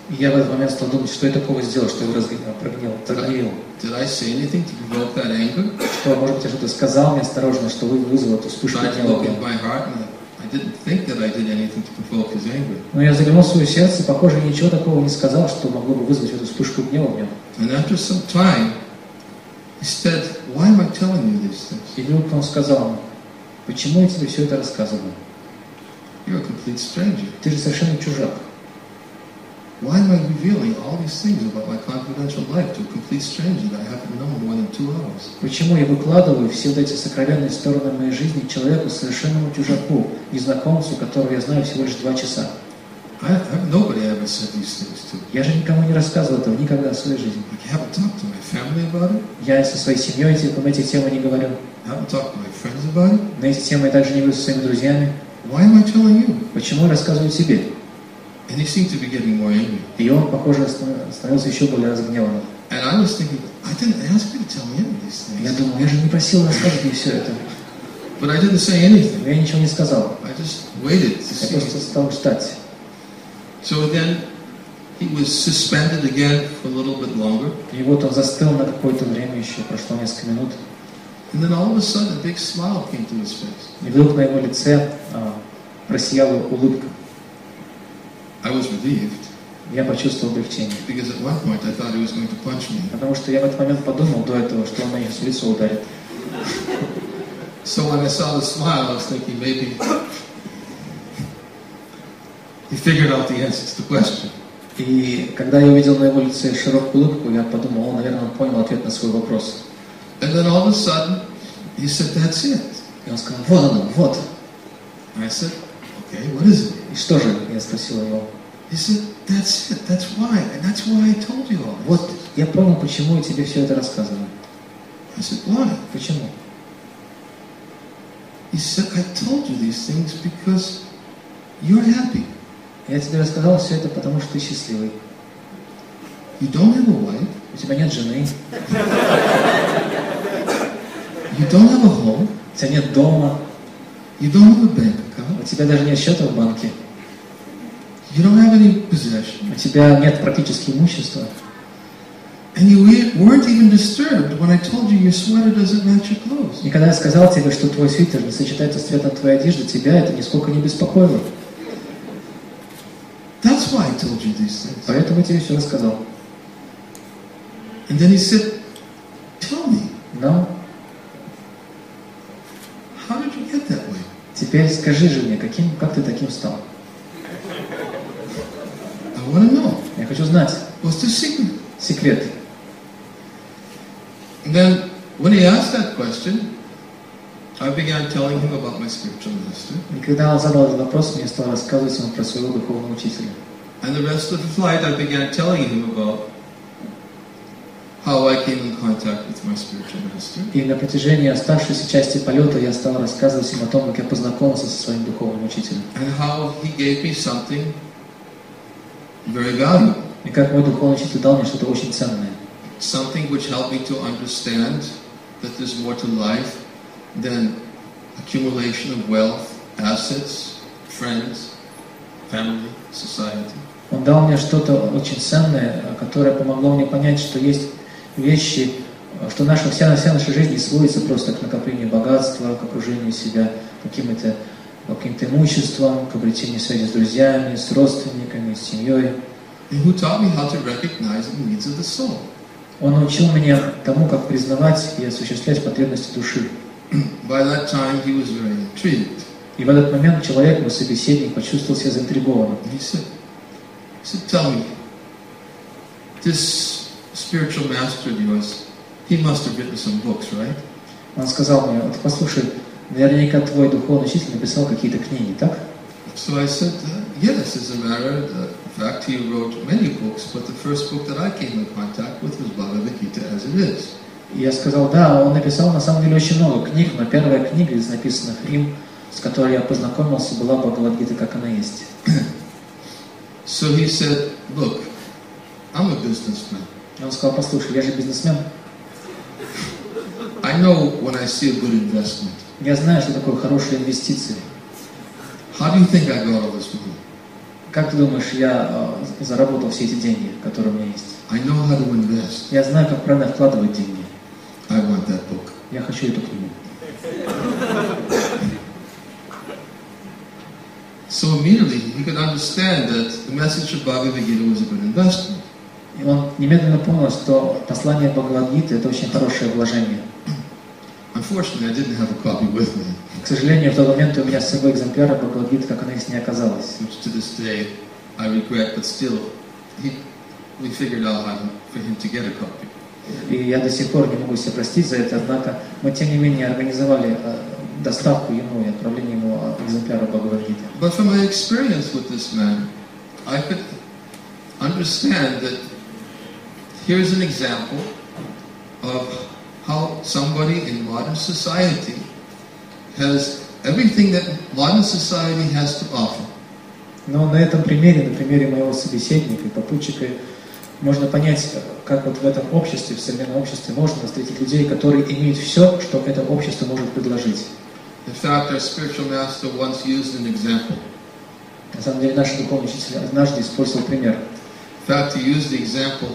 И я в этот момент стал думать, что я такого сделал, что его разгневал, прогневал, прогневил. Did I say anything to provoke that anger? Что, может быть, я что-то сказал неосторожно, что вы вызвало эту вспышку Tried to гнева. look at my heart, and I didn't think that I did anything to provoke his anger. Но я заглянул в свое сердце, похоже, я ничего такого не сказал, что могло бы вызвать эту вспышку гнева в нем. And after some time, he said, "Why am I telling you these things? И вдруг он сказал мне: почему я тебе все это рассказываю? You're a complete stranger. Ты же совершенно чужак. Why am I revealing all these things about my confidential life to a complete stranger that I haven't known more than two hours? Почему я выкладываю все вот эти сокровенные стороны моей жизни человеку, совершенному чужаку, незнакомцу, которого я знаю всего лишь два часа? I have nobody I ever said these things to. Я же никому не рассказывал этого никогда в своей жизни. I haven't talked to my family about it. Я со своей семьей эти, на эти темы не говорю. I haven't talked to my friends about it. На эти темы я также не говорю со своими друзьями. Why am I telling you? Почему я рассказываю тебе? And he seemed to be getting more angry. И он, похоже, становился еще более разгневанным. And I was thinking, I didn't ask you to tell me any of these Я things. думал, я же не просил рассказывать мне все это. But I didn't say anything. Но я ничего не сказал. I just waited to Я просто see. стал ждать. So then he was suspended again for a little bit longer. И вот он застыл на какое-то время еще, прошло несколько минут. And then all of a sudden a big smile came to his face. И вдруг на его лице а, просияла улыбка. I was relieved Я почувствовал облегчение. because at one point I thought he was going to punch me. Потому что я в этот момент подумал до этого, что он меня в лицо ударит. So when I saw the smile, I was thinking maybe he figured out the answer to the question. И когда я увидел на его лице широкую улыбку, я подумал, он, наверное, понял ответ на свой вопрос. And then all of a sudden, he said, "That's it." И он сказал: вот оно, вот. And I said, "Okay, what is it?" И что же? Я спросил его. He said, "That's it. That's why. And that's why I told you all this." Вот, я понял, почему я тебе все это рассказываю. I said, "Why?" Почему? He said, "I told you these things because you're happy. Я тебе рассказал все это, потому что ты счастливый. You don't have a wife. У тебя нет жены, You don't have a home. у тебя нет дома, You don't have a bank account. у тебя даже нет счета в банке, You don't have any possession. у тебя нет практически имущества. And you we- weren't even disturbed when I told you your sweater doesn't match your clothes." И когда я сказал тебе, что твой свитер не сочетается с цветом твоей одежды, тебя это нисколько не беспокоило. That's why I told you these things. Поэтому я тебе все рассказал. And then he said, "Tell me, Но how did you get that way?" теперь скажи же мне, каким, как ты таким стал? I want to know. Я хочу знать What's the secret? секрет. And then when he asked that question, I began telling him about my spiritual master. И когда он задал этот вопрос, я стал рассказывать ему про своего духовного учителя. And the rest of the flight, I began telling him about how I came in contact with my spiritual master. И на протяжении оставшейся части полета я стал рассказывать им о том, как я познакомился со своим духовным учителем. And how he gave me something very valuable. И как мой духовный учитель дал мне что-то очень ценное. Something which helped me to understand that there's more to life than accumulation of wealth, assets, friends, family, society. Он дал мне что-то очень ценное, которое помогло мне понять, что есть вещи, что наша, вся, вся наша жизнь не сводится просто к накоплению богатства, к окружению себя каким-то каким-то имуществом, к обретению связи с друзьями, с родственниками, с семьей. And who taught me how to recognize the needs of the soul. Он научил меня тому, как признавать и осуществлять потребности души. By that time, he was very intrigued. И в этот момент человек, мой собеседник, почувствовал себя заинтригованным. And he said, he said, "Tell me, this spiritual master of yours, he must have written some books, right?" Он сказал мне: вот послушай, наверняка твой духовный учитель написал какие-то книги, так? So I said, uh, yes, as a matter of fact, he wrote many books, but the first book that I came in contact with was Bhagavad Gita as it is. И я сказал: да, он написал на самом деле очень много книг, но первая книга из написанных им, с которой я познакомился, была Бхагавад-гита, как она есть. So he said, "Look, I'm a businessman. И он сказал: послушай, я же бизнесмен, I know when I see a good investment. я знаю, что такое хорошие инвестиции. How do you think I got all this money?" Как ты думаешь, я э, заработал все эти деньги, которые у меня есть? I know how to invest. Я знаю, как правильно вкладывать деньги. I want that book. Я хочу эту книгу. So immediately he could understand that the message of Bhagavad Gita was a good investment. И он немедленно понял, что послание Бхагавад-гиты — это очень хорошее вложение. Unfortunately, I didn't have a copy with me, К сожалению, в тот момент у меня с собой экземпляра Бхагавад-гиты, как она здесь не оказалась. which to this day I regret, but still, he, we figured out how to, for him to get a copy. И я до сих пор не могу себе простить за это, однако мы, тем не менее, организовали э, доставку ему и отправление ему экземпляра Бхагавад-гиты. But from my experience with this man, I could understand that here's an example of how somebody in modern society has everything that modern society has to offer. Но на этом примере, на примере моего собеседника и попутчика, можно понять, как вот в этом обществе, в современном обществе, можно встретить людей, которые имеют все, что это общество может предложить. In fact, our spiritual master once used an example. На самом деле, наш духовный учитель однажды использовал пример. In fact, he used the example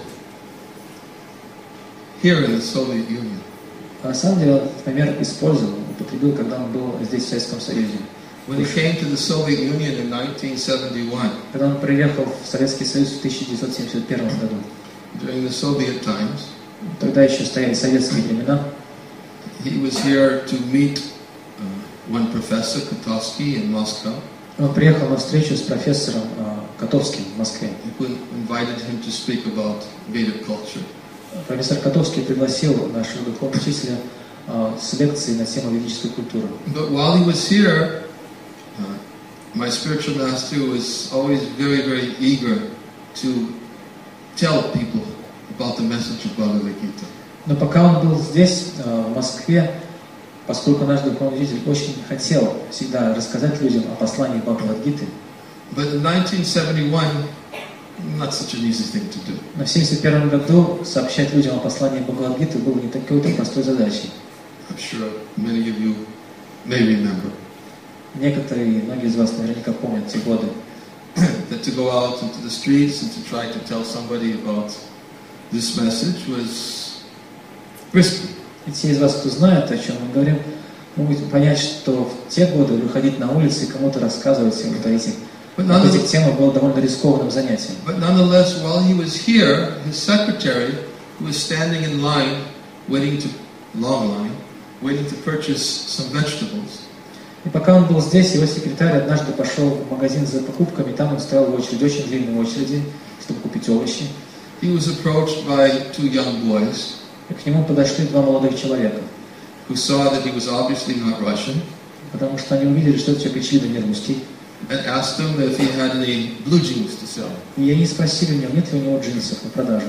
here in the Soviet Union. А на самом деле, он этот пример использовал, употребил, когда он был здесь, в Советском Союзе. When he came to the Soviet Union in nineteen seventy-one, Когда он приехал в Советский Союз в тысяча девятьсот семьдесят первом году, during the Soviet times, тогда еще стояли советские времена, he was here to meet uh, one professor, Kotovsky, in Moscow. он приехал на встречу с профессором э, Котовским в Москве. Who invited him to speak about Vedic culture. Профессор Котовский пригласил нашего духовного учителя э, с лекцией на тему ведической культуры. But while he was here, uh, my spiritual master was always very, very eager to tell people about the message of Bhagavad Gita. Но пока он был здесь, э, в Москве, поскольку наш духовный учитель очень хотел всегда рассказать людям о послании Бхагавад-гиты, But in nineteen seventy-one, not such an easy thing to do. но в семьдесят первом году сообщать людям о послании Бхагавад-гиты было не такой-то простой задачей. I'm sure many of you may remember Некоторые, многие из вас наверняка помнят те годы. that to go out into the streets and to try to tell somebody about this message was risky. И те из вас, кто знает, о чем мы говорим, могут понять, что в те годы выходить на улицы и кому-то рассказывать вот о этих, об этих темах было довольно рискованным занятием. But nonetheless, while he was here, his secretary, who was standing in line, waiting to, long line, waiting to purchase some vegetables, И пока он был здесь, его секретарь однажды пошел в магазин за покупками, там он стоял в очереди, очень длинной очереди, чтобы купить овощи. he was approached by two young boys И к нему подошли два молодых человека, who saw that he was obviously not Russian потому что они увидели, что этот человек очевидно не русский. and asked him if he had any blue jeans to sell. И они спросили у него, нет ли у него джинсов на продажу.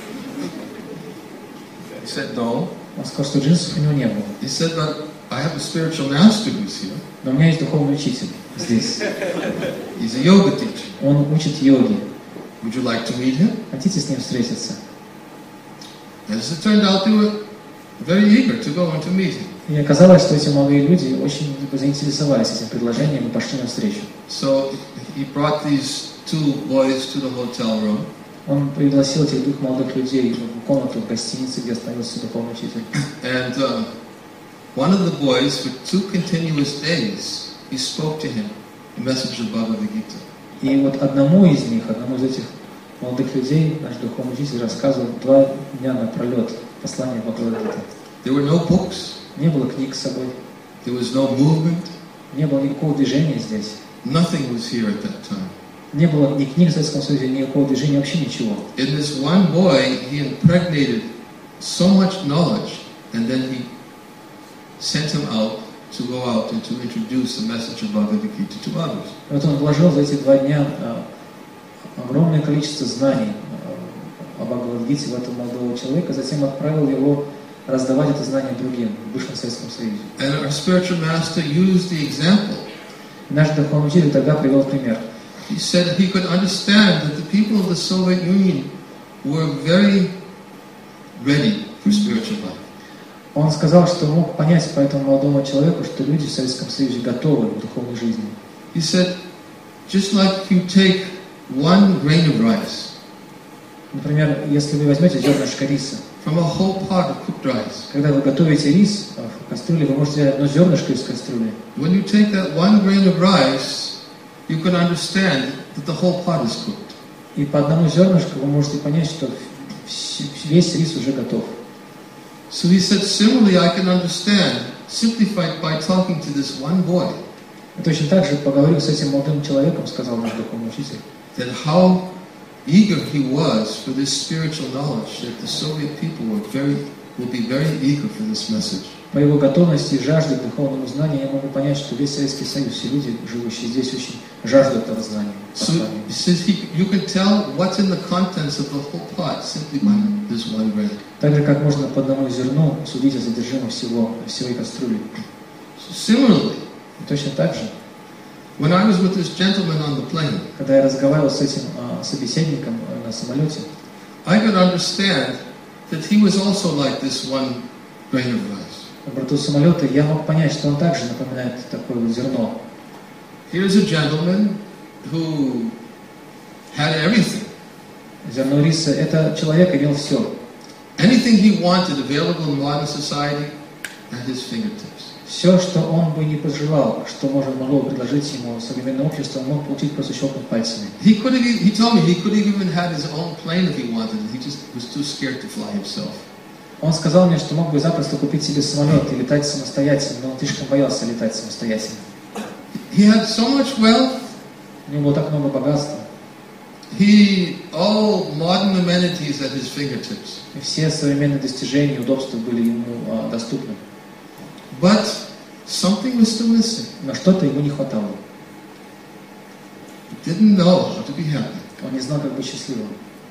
He said no. Он сказал, что джинсов у него не было. He said, but I have a spiritual master who's here. Но у меня есть духовный учитель здесь. He's a yoga teacher. Он учит йоги. Would you like to meet him? Хотите с ним встретиться? As it turned out, they were very eager to go and to meet him. И оказалось, что эти молодые люди очень заинтересовались этим предложением и пошли навстречу. So he brought these two boys to the hotel room. Он пригласил этих двух молодых людей в комнату в гостинице, где остановился духовный учитель. And uh, one of the boys, for two continuous days, he spoke to him the message of Bhagavad Gita. И вот одному из них, одному из этих молодых людей, наш духовный учитель рассказывал два дня напролет послание Бхагавад-гиты. There were no books. Не было книг с собой, There was no movement. не было никакого движения здесь. Nothing was here at that time. Не было ни книг в Советском Союзе, ни никакого движения, вообще ничего. In this one boy, he impregnated so much knowledge, and then he sent him out to go out and to introduce the message of Bhagavad Gita to others. Вот он вложил за эти два дня а, огромное количество знаний а, о Бхагавад-гите в этого молодого человека, затем отправил его раздавать это знание другим в бывшем Советском Союзе. And our spiritual master used the example. И наш духовный учитель тогда привел пример. He said he could understand that the people of the Soviet Union were very ready for spiritual life. Он сказал, что мог понять по этому молодому человеку, что люди в Советском Союзе готовы к духовной жизни. He said, just like you take one grain of rice, Например, если вы возьмете зернышко риса, from a whole pot of cooked rice, когда вы готовите рис в кастрюле, вы можете взять одно зернышко из кастрюли. when you take that one grain of rice, you can understand that the whole pot is cooked. И по одному зернышку вы можете понять, что весь рис уже готов. So he said, similarly, I can understand, simply by, by talking to this one boy, И точно так же, поговорив с этим молодым человеком, сказал наш духовный учитель, that how eager he was for this spiritual knowledge, that the Soviet people were very, will be very eager for this message. по его готовности и жажде к духовному знанию я могу понять, что весь Советский Союз, все люди, живущие здесь, очень жаждут этого знания. So he says he, you can tell what's in the contents of the whole pot simply by this one grain. Так же, как можно по одному зерну судить о содержимом всего, всей кастрюли. So similarly, И точно так же, when I was with this gentleman on the plane, когда я разговаривал с этим а, собеседником а, на самолете, I could understand that he was also like this one grain of rice. на борту самолета, я мог понять, что он также напоминает такое вот зерно. Here's a gentleman who had everything. Зерно риса – это человек имел все. Anything he wanted available in modern society at his fingertips. Все, что он бы не пожелал, что можно могло предложить ему современное общество, он мог получить, просто щелкнув пальцами. He could have, he told me he could have even had his own plane if he wanted. He just was too scared to fly himself. Он сказал мне, что мог бы запросто купить себе самолет и летать самостоятельно, но он слишком боялся летать самостоятельно. He had so much wealth. У него было так много богатства. He, all modern amenities at his fingertips. И все современные достижения и удобства были ему а, доступны. But something was still missing. Но что-то ему не хватало. He didn't know how to be happy. Он не знал, как быть счастливым.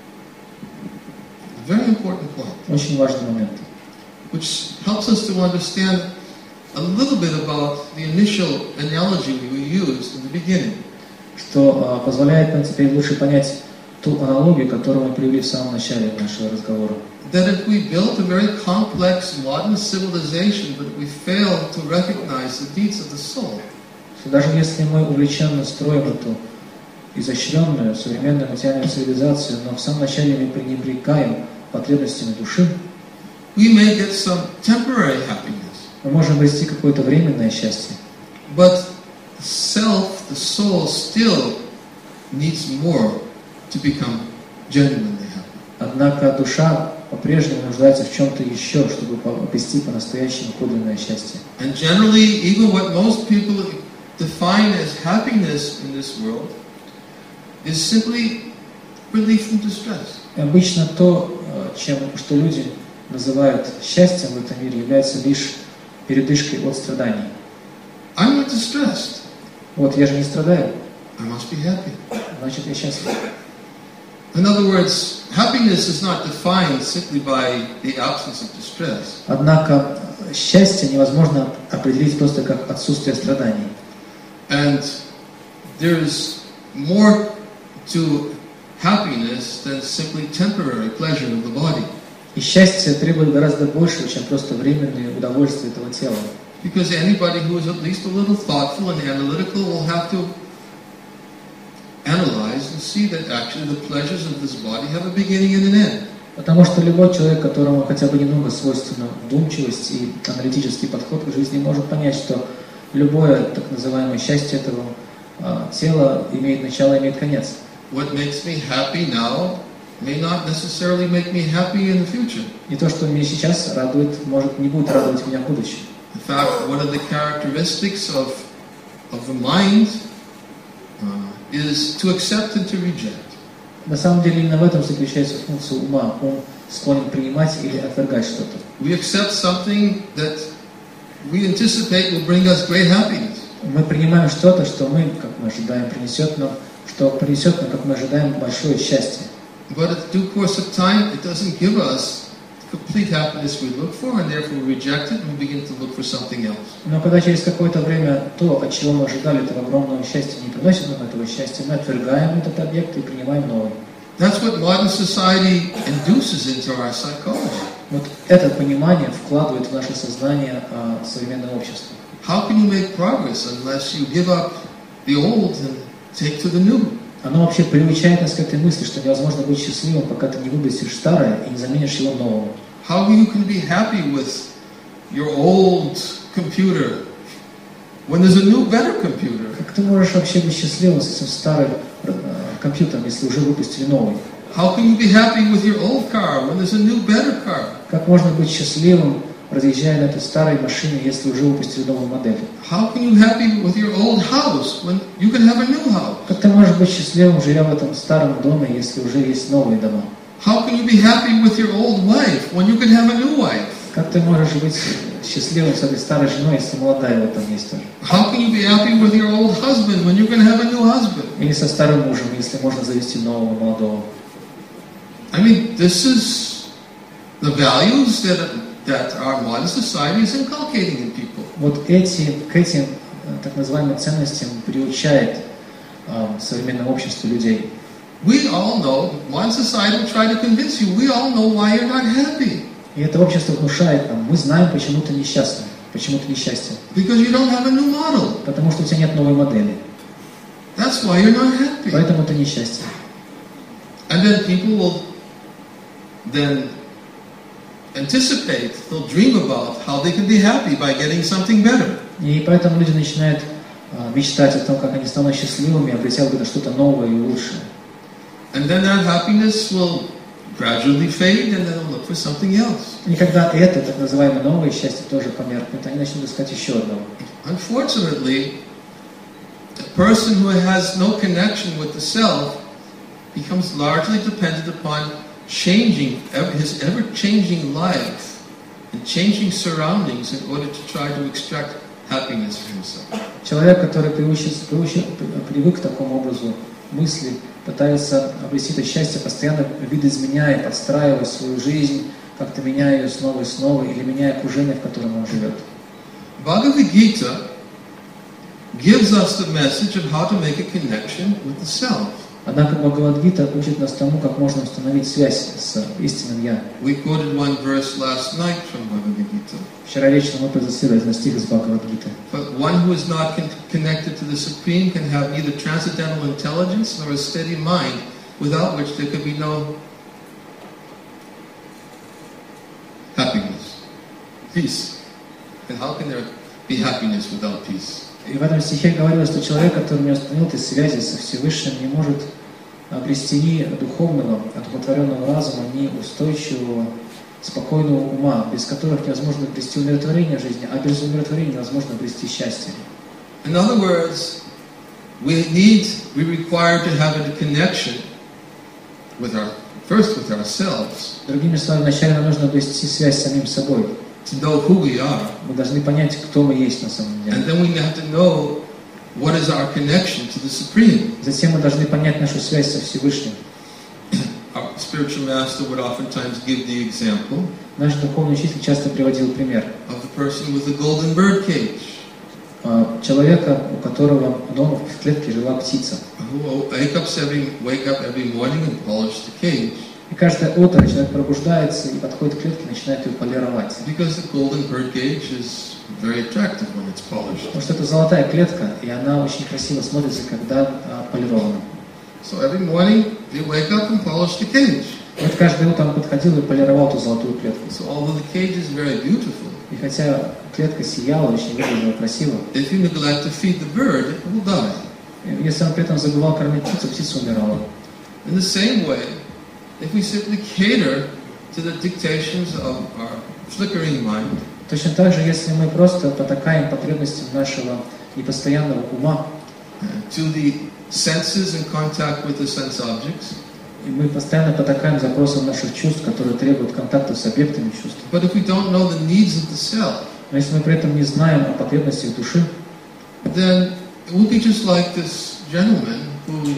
A very important point, Очень важный момент. which helps us to understand a little bit about the initial analogy we used in the beginning. Что а, позволяет нам теперь лучше понять ту аналогию, которую мы привели в самом начале нашего разговора. That if we build a very complex modern civilization, but we fail to recognize the needs of the soul, Что даже если мы увлеченно строим эту изощренную современную материальную цивилизацию, но в самом начале мы пренебрегаем потребностями души, we may get some temporary happiness. мы можем обрести какое-то временное счастье. But self, the soul, still needs more to become genuinely happy. Однако душа по-прежнему нуждается в чем-то еще, чтобы обрести по-настоящему подлинное счастье. And generally, even what most people define as happiness in this world is simply relief from distress. И обычно то, чем, что люди называют счастьем в этом мире, является лишь передышкой от страданий. I'm not distressed. Вот я же не страдаю, I must be happy. значит я счастлив. In other words, happiness is not defined simply by the absence of distress. Однако счастье невозможно определить просто как отсутствие страданий. And there is more to happiness than simply temporary pleasure of the body. И счастье требует гораздо большего, чем просто временные удовольствия этого тела. Because anybody who is at least a little thoughtful and analytical will have to analyze and see that actually the pleasures of this body have a beginning and an end. Потому что любой человек, которому хотя бы немного свойственна вдумчивость и аналитический подход к жизни, может понять, что любое так называемое счастье этого а, тела имеет начало и имеет конец. What makes me happy now may not necessarily make me happy in the future. И то, что меня сейчас радует, может не будет радовать меня в будущем. In fact, one of the characteristics of, of the mind uh, is to accept and to reject. На самом деле именно в этом заключается функция ума. Ум склонен принимать или отвергать что-то. We accept something that we anticipate will bring us great happiness. Мы принимаем что-то, что мы, как мы ожидаем, принесет нам, что принесет нам, как мы ожидаем, большое счастье. But at due course of time, it doesn't give us the complete happiness we look for, and therefore we reject it and we begin to look for something else. Но когда через какое-то время то, от чего мы ожидали этого огромного счастья, не приносит нам этого счастья, мы отвергаем этот объект и принимаем новый. That's what modern society induces into our psychology. Вот это понимание вкладывает в наше сознание а, современное общество. How can you make progress unless you give up the old and take to the new? Оно вообще приучает нас к этой мысли, что невозможно быть счастливым, пока ты не выбросишь старое и не заменишь его новым. How you can be happy with your old computer when there's a new, better computer? Как ты можешь вообще быть счастливым с этим старым э, компьютером, если уже выпустили новый? How can you be happy with your old car when there's a new, better car? Как можно быть счастливым, разъезжая на этой старой машине, если уже выпустили новую модель? How can you be happy with your old house when you can have a new house? Как ты можешь быть счастливым, живя в этом старом доме, если уже есть новые дома? How can you be happy with your old wife when you can have a new wife? Как ты можешь быть счастливым с этой старой женой, если молодая вот там есть тоже? How can you be happy with your old husband when you can have a new husband? Или со старым мужем, если можно завести нового молодого? I mean, this is the values that that our modern society is inculcating in people. Вот эти, к этим так называемым ценностям приучает э, современное общество людей. We all know, modern society will try to convince you, we all know why you're not happy. И это общество внушает нам, мы знаем, почему ты несчастный, почему ты несчастен. Because you don't have a new model. Потому что у тебя нет новой модели. That's why you're not happy. Поэтому ты несчастен. And then people will then anticipate, they'll dream about how they can be happy by getting something better. И поэтому люди начинают э, мечтать о том, как они станут счастливыми, обретя где-то что-то новое и лучшее. And then that happiness will gradually fade, and then they'll look for something else. И когда это, так называемое новое счастье, тоже померкнет, они начнут искать еще одного. Unfortunately, a person who has no connection with the self becomes largely dependent upon changing his ever-changing life and changing surroundings in order to try to extract happiness for himself. Человек, который приучен, приучен, привык к такому образу мысли, пытается обрести это счастье, постоянно видоизменяя, подстраивая свою жизнь, как-то меняя ее снова и снова, или меняя окружение, в котором он живет. Bhagavad Gita gives us the message of how to make a connection with the self. Однако Бхагавад-гита учит нас тому, как можно установить связь с истинным Я. We quoted one verse last night from Bhagavad Gita. Вчера вечером мы процитировали один стих из Бхагавад-гиты. But one who is not con- connected to the Supreme can have neither transcendental intelligence nor a steady mind, without which there could be no happiness, peace. And how can there be happiness without peace? И в этом стихе говорилось, что человек, который не установил этой связи со Всевышним, не может обрести ни духовного, одухотворенного разума, ни устойчивого, спокойного ума, без которых невозможно обрести умиротворение в жизни, а без умиротворения невозможно обрести счастье. In other words, we need, we require to have a connection with our, first with ourselves. Другими словами, вначале нам нужно обрести связь с самим собой. To know who we are. Мы должны понять, кто мы есть на самом деле. And then we have to know what is our connection to the Supreme. Затем мы должны понять нашу связь со Всевышним. Our spiritual master would oftentimes give the example Наш духовный учитель часто приводил пример of the person with the golden bird cage, человека, у которого дома в клетке жила птица. who wake up every wake up every morning and polish the cage. И каждое утро человек пробуждается и подходит к клетке и начинает ее полировать. Because the golden bird cage is very attractive when it's polished. Потому что это золотая клетка, и она очень красиво смотрится, когда а, полирована. So every morning they wake up and polish the cage. И вот каждое утро он подходил и полировал эту золотую клетку. So although the cage is very beautiful, И хотя клетка сияла, очень выглядела красиво, if you neglect to feed the bird, it will die. если он при этом забывал кормить птицу, птица умирала. In the same way, if we simply cater to the dictations of our flickering mind, Точно так же, если мы просто потакаем потребностям нашего непостоянного ума, to the senses in contact with the sense objects, и мы постоянно потакаем запросам наших чувств, которые требуют контакта с объектами чувств. but if we don't know the needs of the self, Но если мы при этом не знаем о потребностях души, then it will be just like this gentleman who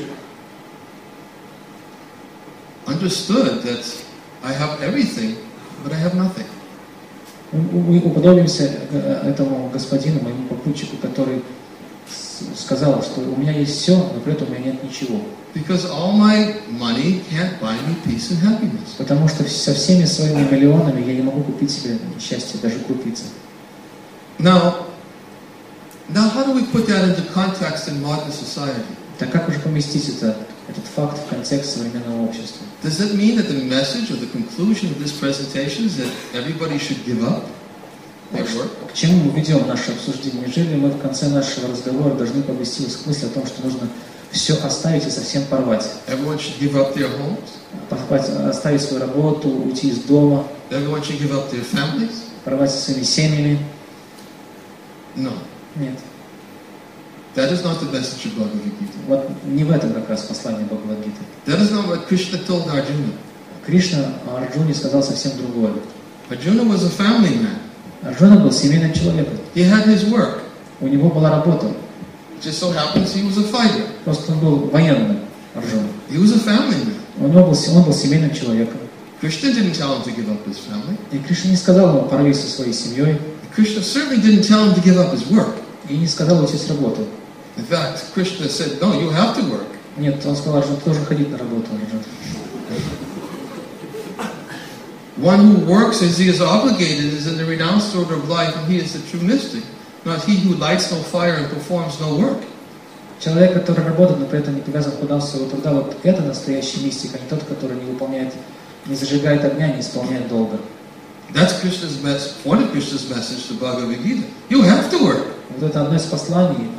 understood that I have everything, but I have nothing. мы уподобимся этому господину, моему попутчику, который сказал, что у меня есть все, но при этом у меня нет ничего. Because all my money can't buy me peace and happiness. Потому что со всеми своими миллионами я не могу купить себе счастье, даже крупицы. Now, now how do we put that into context in modern society? Так как уже поместить это, этот факт в контекст современного общества? Does that mean that the message or the conclusion of this presentation is that everybody should give up their work? К чему мы ведем наше обсуждение? Неужели мы в конце нашего разговора должны подвести к мысли о том, что нужно все оставить и совсем порвать? Everyone should give up their homes? Порвать, оставить свою работу, уйти из дома, Everyone should give up their families? порвать со своими семьями? No. Нет. That is not the message of Bhagavad Gita. Вот не в этом как раз послание Бхагавад-гиты. That is not what Krishna told Arjuna. Кришна Арджуне сказал совсем другое. Arjuna was a family man. Арджуна был семейным человеком. He had his work. У него была работа. It just so happens he was a fighter. Просто он был военным, Арджуна. He was a family man. Он был, он был семейным человеком. Krishna didn't tell him to give up his family. И Кришна не сказал ему порви со своей семьей. Krishna certainly didn't tell him to give up his work. И не сказал уйти с работы. In fact, Krishna said, no, you have to work. Нет, он сказал, что должен ходить на работу. One who works as he is obligated is in the renounced order of life, and he is the true mystic, not he who lights no fire and performs no work. Человек, который работает, но при этом не привязан к удам своего труда, вот это настоящий мистик, а не тот, который не выполняет, не зажигает огня, не исполняет долга. That's Krishna's message, one of Krishna's message to Bhagavad Gita. You have to work. Вот это одно из посланий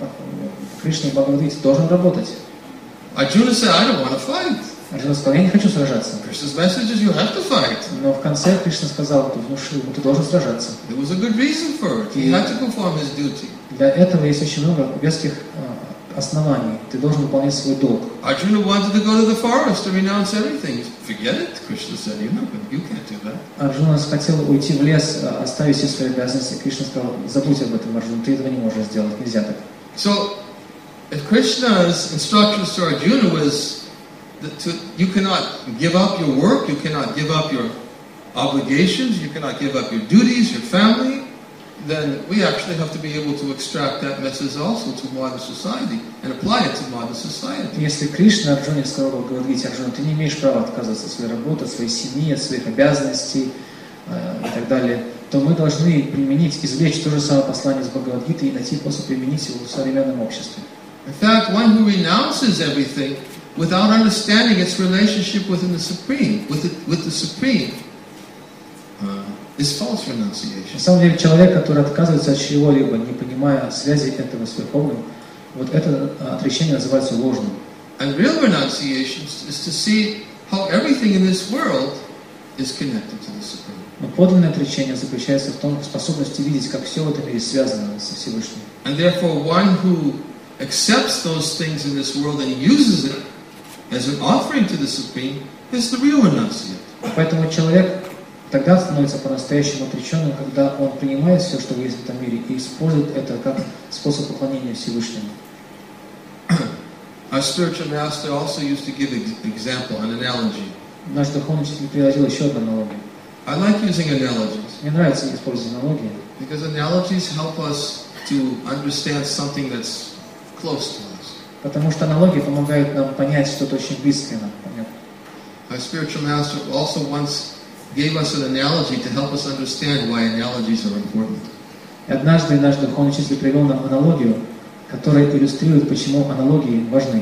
Кришны Бхагавад-гиты. Должен работать. Arjuna said, I don't want to fight. Арджуна сказал, я не хочу сражаться. Krishna's message is you have to fight. Но в конце Кришна сказал, ты внушил, ты должен сражаться. There was a good reason for it. He had to perform his duty. Для этого есть очень много веских оснований. Ты должен выполнять свой долг. Arjuna wanted to go to the forest to renounce everything. Forget it. Krishna said, you know, you can't do that. Арджуна хотел уйти в лес, оставить все свои обязанности. Кришна сказал, забудь об этом, Арджуна, ты этого не можешь сделать, нельзя так. So, if Krishna's instructions to Arjuna was that to, you cannot give up your work, you cannot give up your obligations, you cannot give up your duties, your family, then we actually have to be able to extract that message also to modern society and apply it to modern society. Если Кришна Арджуне сказал в Бхагавад-гите, Арджуна, ты не имеешь права отказываться от своей работы, от своей семьи, от своих обязанностей э, и так далее, то мы должны применить, извлечь то же самое послание из Бхагавад-гиты и найти способ применить его в современном обществе. In fact, one who renounces everything without understanding its relationship within the Supreme, with the, with the Supreme, uh, is false renunciation. На самом деле, человек, который отказывается от чего-либо, не понимая связи этого с Верховным, вот это отречение называется ложным. And real renunciation is to see how everything in this world is connected to the Supreme. Но подлинное отречение заключается в том, в способности видеть, как все в этом мире связано со Всевышним. And therefore, one who accepts those things in this world and uses it as an offering to the Supreme is the real renunciate. Поэтому человек тогда становится по-настоящему отреченным, когда он принимает все, что есть в этом мире, и использует это как способ поклонения Всевышнему. Our spiritual master also used to give an example, an analogy. Наш духовный учитель приводил еще одну аналогию. I like using analogies. Мне нравится использовать аналогии, Because analogies help us to understand something that's close to us. потому что аналогии помогают нам понять что-то очень близкое нам. Понятно? Our spiritual master also once gave us an analogy to help us understand why analogies are important. И однажды наш духовный учитель привел нам аналогию, которая иллюстрирует, почему аналогии важны.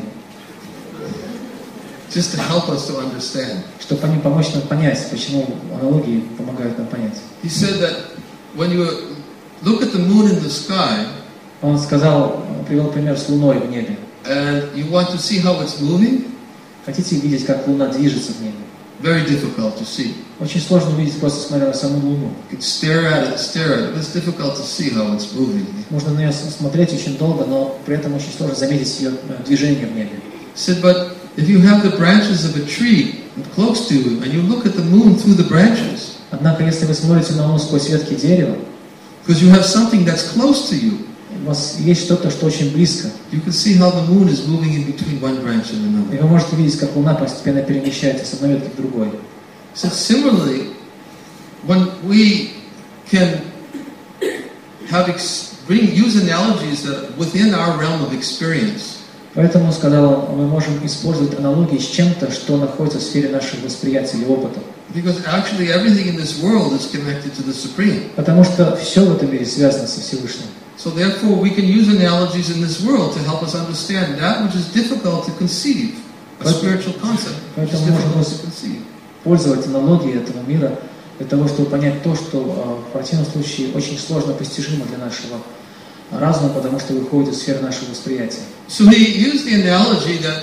Just to help us to understand. Чтобы они помочь нам понять, почему аналогии помогают нам понять. He said that when you look at the moon in the sky, Он сказал, привел пример с Луной в небе. and you want to see how it's moving, Хотите видеть, как Луна движется в небе? very difficult to see. Очень сложно увидеть, просто смотря на саму Луну. You can stare at it, stare at it, but it's difficult to see how it's moving. Можно на нее смотреть очень долго, но при этом очень сложно заметить ее движение в небе. He said, but if you have the branches of a tree close to you, and you look at the moon through the branches, Однако, если вы смотрите на Луну сквозь ветки дерева, because you have something that's close to you, у вас есть что-то, что очень близко, you can see how the moon is moving in between one branch and и another. вы можете видеть, как Луна постепенно перемещается с одной ветки к другой. So similarly, when we can have ex- bring use analogies that within our realm of experience, Поэтому, сказал он, мы можем использовать аналогии с чем-то, что находится в сфере нашего восприятия или опыта. because actually everything in this world is connected to the Supreme. Потому что все в этом мире связано со Всевышним. So therefore we can use analogies in this world to help us understand that which is difficult to conceive, a spiritual concept, which is difficult to conceive. Пользовать аналогией этого мира для того, чтобы понять то, что в противном случае очень сложно постижимо для нашего разума, потому что выходит из сферы нашего восприятия. So he used the analogy that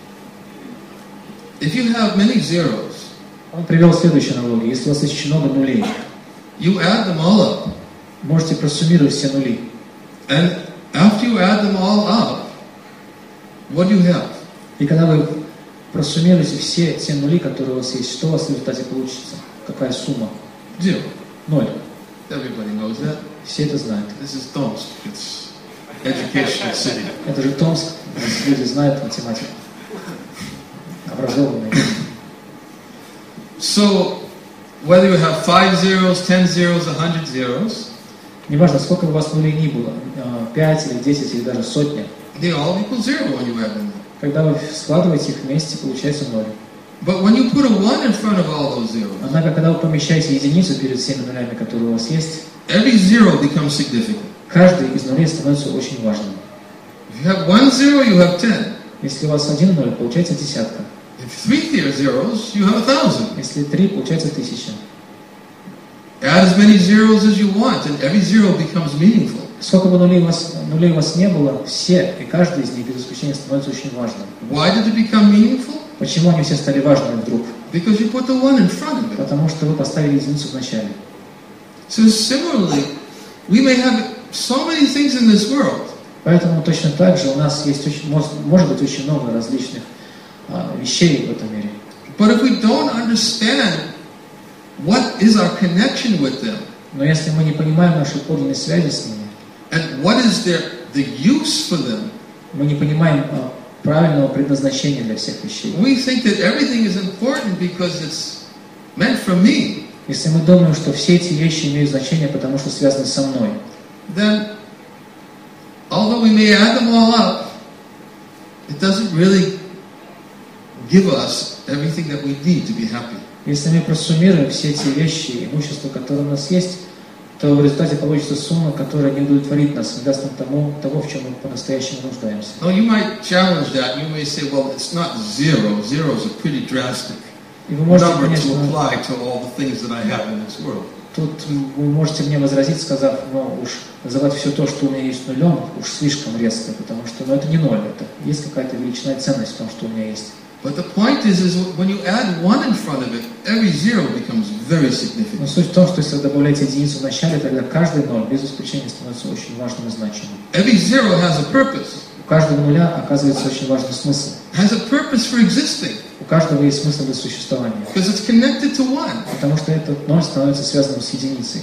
if you have many zeros, Он привел следующую аналогию. Если у вас есть очень много нулей, you add them all up. можете просуммировать все нули. And after you add them all up, what do you have? И когда вы просуммируете все те нули, которые у вас есть, что у вас в результате получится? Какая сумма? Zero. Ноль. Everybody knows that. Все это знают. This is Tomsk. It's educational city. Это же Томск. Здесь люди знают математику. Образованные. So, whether you have five zeros, ten zeros, a hundred zeros, неважно, сколько у вас нулей ни было, пять или десять или даже сотня, they all equal zero when you add them. когда вы складываете их вместе, получается ноль. But when you put a one in front of all those zeros, однако, когда вы помещаете единицу перед всеми нулями, которые у вас есть, every zero becomes significant. каждый из нулей становится очень важным. If you have one zero, you have ten. Если у вас один ноль, получается десятка. If three zeros, you have a thousand. Если три, получается тысяча. Add as many zeros as you want, and every zero becomes meaningful. Сколько бы нулей у вас, нулей у вас не было, все и каждый из них без исключения становится очень важным. Why did it become meaningful? Почему они все стали важными вдруг? Because you put the one in front of it. Потому что вы поставили единицу в начале. So similarly, we may have so many things in this world. Поэтому точно так же у нас есть очень, может, может быть очень много различных а, вещей в этом мире. But if we don't understand what is our connection with them, но если мы не понимаем нашей подлинной связи с ними, and what is their the use for them, мы не понимаем а, правильного предназначения для всех вещей. We think that everything is important because it's meant for me. Если мы думаем, что все эти вещи имеют значение, потому что связаны со мной, then, although we may add them all up, it doesn't really give us everything that we need to be happy. Если мы просуммируем все эти вещи, имущество, которое у нас есть, то в результате получится сумма, которая не удовлетворит нас, не даст нам тому, того, в чем мы по-настоящему нуждаемся. Now you might challenge that. You may say, well, it's not zero. Zeros are pretty drastic number to apply to all the things that I have in this world. Тут вы можете мне возразить, сказав, ну уж называть все то, что у меня есть нулем, уж слишком резко, потому что ну, это не ноль, это есть какая-то величина и ценность в том, что у меня есть. But the point is, is when you add one in front of it, every zero becomes very significant. Но суть в том, что если вы добавляете единицу в начале, тогда каждый ноль без исключения становится очень важным и значимым. Every zero has a purpose. У каждого нуля оказывается очень важный смысл. Has a purpose for existing. У каждого есть смысл для существования. Because it's connected to one. Потому что этот ноль становится связанным с единицей.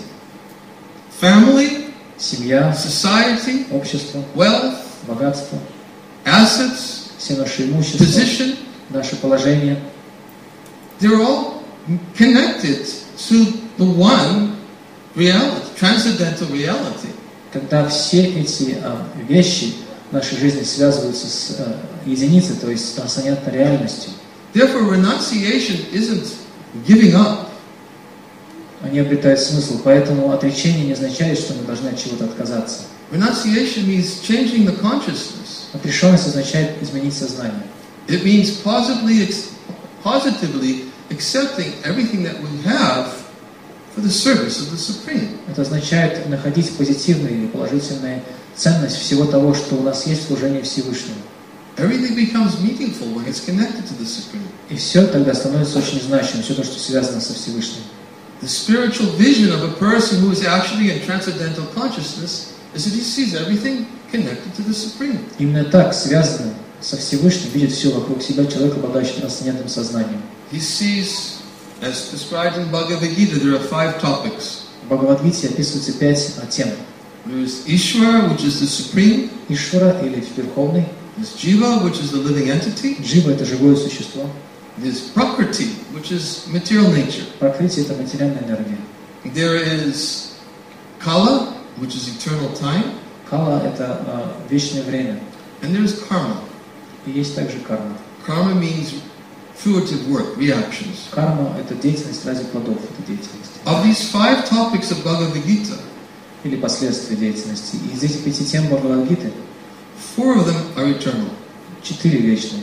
Family, семья, society, общество, wealth, богатство, assets, все наши имущества, position, наше положение. They're all connected to the one reality, transcendental reality. Когда все эти а, вещи в нашей жизни связываются с а, единицей, то есть с трансцендентной реальностью. Therefore, renunciation isn't giving up. Они обретают смысл, поэтому отречение не означает, что мы должны от чего-то отказаться. Renunciation means changing the consciousness. Отрешенность означает изменить сознание. It means positively, positively accepting everything that we have for the service of the Supreme. Это означает находить позитивную или положительную ценность всего того, что у нас есть в служении Всевышнему. Everything becomes meaningful when it's connected to the Supreme. И все тогда становится очень значимым, все то, что связано со Всевышним. The spiritual vision of a person who is actually in transcendental consciousness is that he sees everything connected to the Supreme. Именно так, связано со Всевышним, видит все вокруг себя человек, обладающий трансцендентным сознанием. He sees, as described in Bhagavad Gita, there are five topics. В Бхагавад-гите описываются пять тем. There is Ishvara, which is the Supreme. Ишвара, или Верховный. There's Jiva, which is the living entity. Джива – это живое существо. There's Prakriti, which is material nature. Пракрити – это материальная энергия. There is Kala, which is eternal time. Кала – это uh, вечное время. And there's Karma. И есть также карма. Karma means fruitive work, reactions. Карма – это деятельность ради плодов, это деятельность. Of these five topics of Bhagavad Gita, или последствия деятельности. И из этих пяти тем Бхагавад-гиты four of them are eternal. четыре вечные.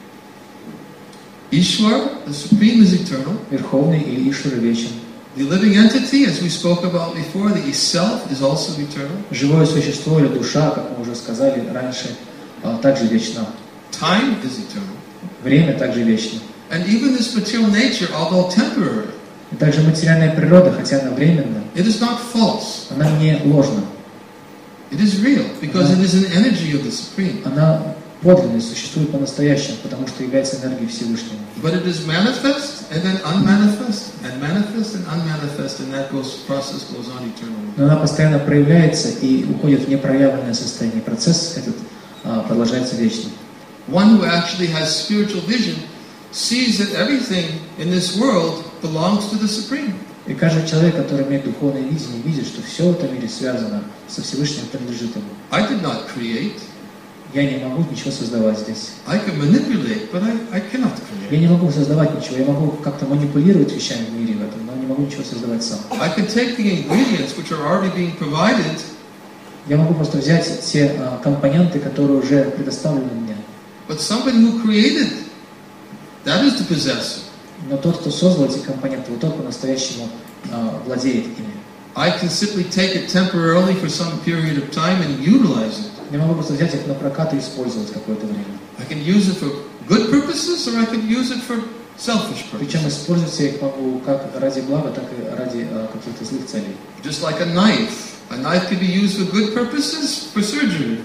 Ishwar, the Supreme, is eternal. Верховный или Ишвара вечен. The living entity, as we spoke about before, the self, is also eternal. Живое существо или душа, как мы уже сказали раньше, также вечна. Time is eternal. Время также вечно. And even this material nature, although temporary, И также материальная природа, хотя она временна, it is not false. она не ложна. It is real, because it is an energy of the Supreme. Она подлинная, существует по-настоящему, потому что является энергией Всевышнего. But it is manifest, and then unmanifest, and manifest, and unmanifest, and that goes, process goes on eternally. Но она постоянно проявляется и уходит в непроявленное состояние. Процесс этот а, продолжается вечно. One who actually has spiritual vision sees that everything in this world belongs to the Supreme. И каждый человек, который имеет духовное видение, видит, что все в этом мире связано со Всевышним, принадлежит ему. I did not create. Я не могу ничего создавать здесь. I can manipulate, but I, I cannot Я create. не могу создавать ничего. Я могу как-то манипулировать вещами в мире в этом, но не могу ничего создавать сам. I can take the ingredients which are already being provided, Я могу просто взять те а, компоненты, которые уже предоставлены мне. but somebody who created, that is the possessor. Но тот, кто создал эти компоненты, вот тот по-настоящему а, владеет ими. I can simply take it temporarily for some period of time and utilize it. Я могу просто взять их на прокат и использовать какое-то время. I can use it for good purposes, or I can use it for selfish Причем purposes. использовать я их могу как ради блага, так и ради а, каких-то злых целей. Just like a knife. A knife can be used for good purposes, for surgery.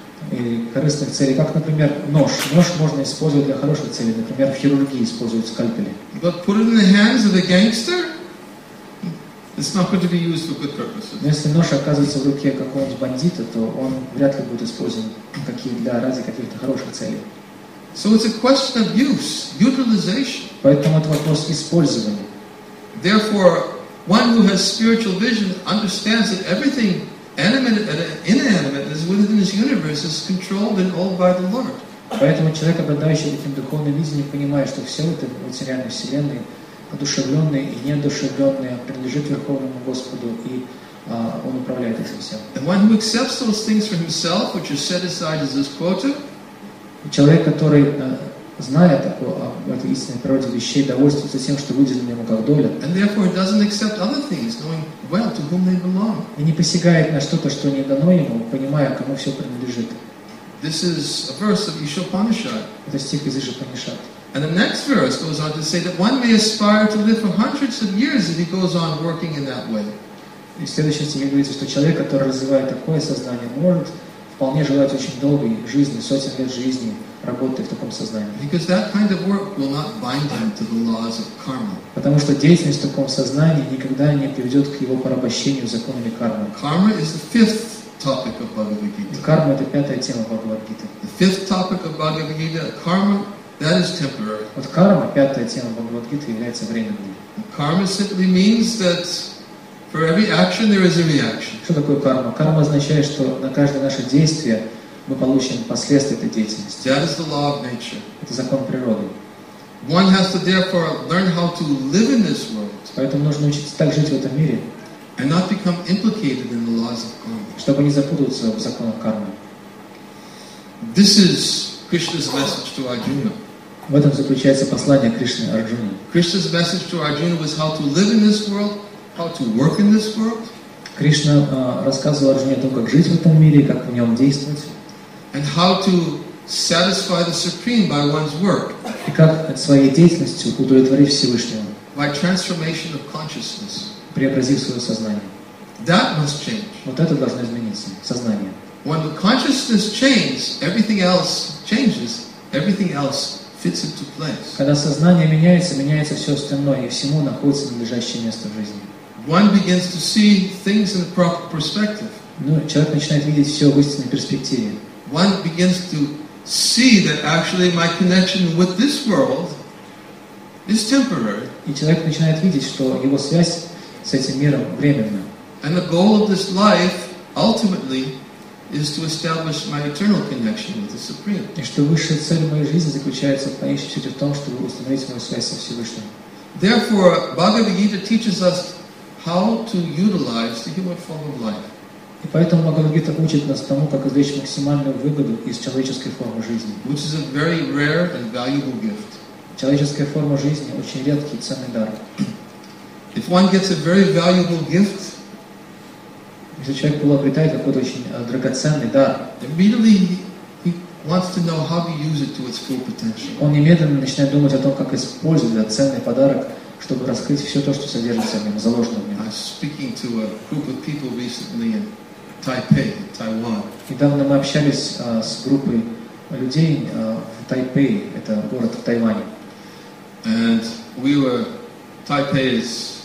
И корыстных целей, как, например, нож. Нож можно использовать для хороших целей. Например, в хирургии используют скальпели. But put it in the hands of a gangster, it's not going to be used for good purposes. Но если нож оказывается в руке какого-нибудь бандита, то он вряд ли будет использован какие, для, ради каких-то хороших целей. So it's a question of use, utilization. Поэтому это вопрос использования. Therefore, one who has spiritual vision understands that everything animate and inanimate is within this universe is controlled and owned by the Lord. Поэтому человек, обладающий этим духовным видением, понимает, что все в этой материальной вселенной, одушевленное и неодушевленное, принадлежит Верховному Господу, и а, Он управляет этим всем. And one who accepts those things for himself, which are set aside as his quota, И человек, который, а, зная такое, об этой истинной природе вещей, довольствуется тем, что выделено ему как доля, and therefore doesn't accept other things, knowing well to whom they belong. и не посягает на что-то, что не дано ему, понимая, кому все принадлежит. This is a verse of Ishopanishad. Это стих из Ишупанишад. And the next verse goes on to say that one may aspire to live for hundreds of years if he goes on working in that way. И в следующем стихе говорится, что человек, который развивает такое сознание, может вполне желать очень долгой жизни, сотен лет жизни, работая в таком сознании. Because that kind of work will not bind him to the laws of karma. Потому что деятельность в таком сознании никогда не приведет к его порабощению законами кармы. Karma is the fifth topic of Bhagavad Gita. Карма – это пятая тема Бхагавад-гиты. The fifth topic of Bhagavad Gita, karma, that is temporary. Вот карма, пятая тема Бхагавад-гиты, является временной. Karma simply means that for every action there is a reaction. Что такое карма? Карма означает, что на каждое наше действие мы получим последствия этой деятельности. That is the law of nature. Это закон природы. One has to therefore learn how to live in this world Поэтому нужно учиться так жить в этом мире, and not become implicated in the laws of karma. чтобы не запутаться в законах кармы. This is Krishna's message to Arjuna. В этом заключается послание Кришны Арджуне. Krishna's message to Arjuna was how to live in this world, how to work in this world, Кришна а, рассказывал Арджуне о том, как жить в этом мире, как в нем действовать, and how to satisfy the Supreme by one's work, и как своей деятельностью удовлетворить Всевышнего, by transformation of consciousness. преобразив свое сознание. That must change. Вот это должно измениться, сознание. When the consciousness changes, everything else changes, everything else fits into place. Когда сознание меняется, меняется все остальное, и всему находится надлежащее место в жизни. One begins to see things in the proper perspective. Ну, человек начинает видеть все в истинной перспективе. One begins to see that actually my connection with this world is temporary. И человек начинает видеть, что его связь с этим миром временна. And the goal of this life, ultimately, is to establish my eternal connection with the Supreme. И что высшая цель моей жизни заключается в конечном счете в том, чтобы установить мою связь со Всевышним. Therefore, Bhagavad Gita teaches us how to utilize the human form of life. И поэтому Бхагавад-гита учит нас тому, как извлечь максимальную выгоду из человеческой формы жизни. which is a very rare and valuable gift. Человеческая форма жизни очень редкий и ценный дар. If one gets a very valuable gift, Если человек приобретает какой-то очень э, драгоценный дар, immediately he, he wants to know how to use it to its full potential. он немедленно начинает думать о том, как использовать этот ценный подарок, чтобы раскрыть все то, что содержится в нем, заложено в I нем. was speaking to a group of people recently in Taipei, Taiwan. Недавно мы общались э, с группой людей э, в Тайпей, это город в Тайване. And we were, Taipei is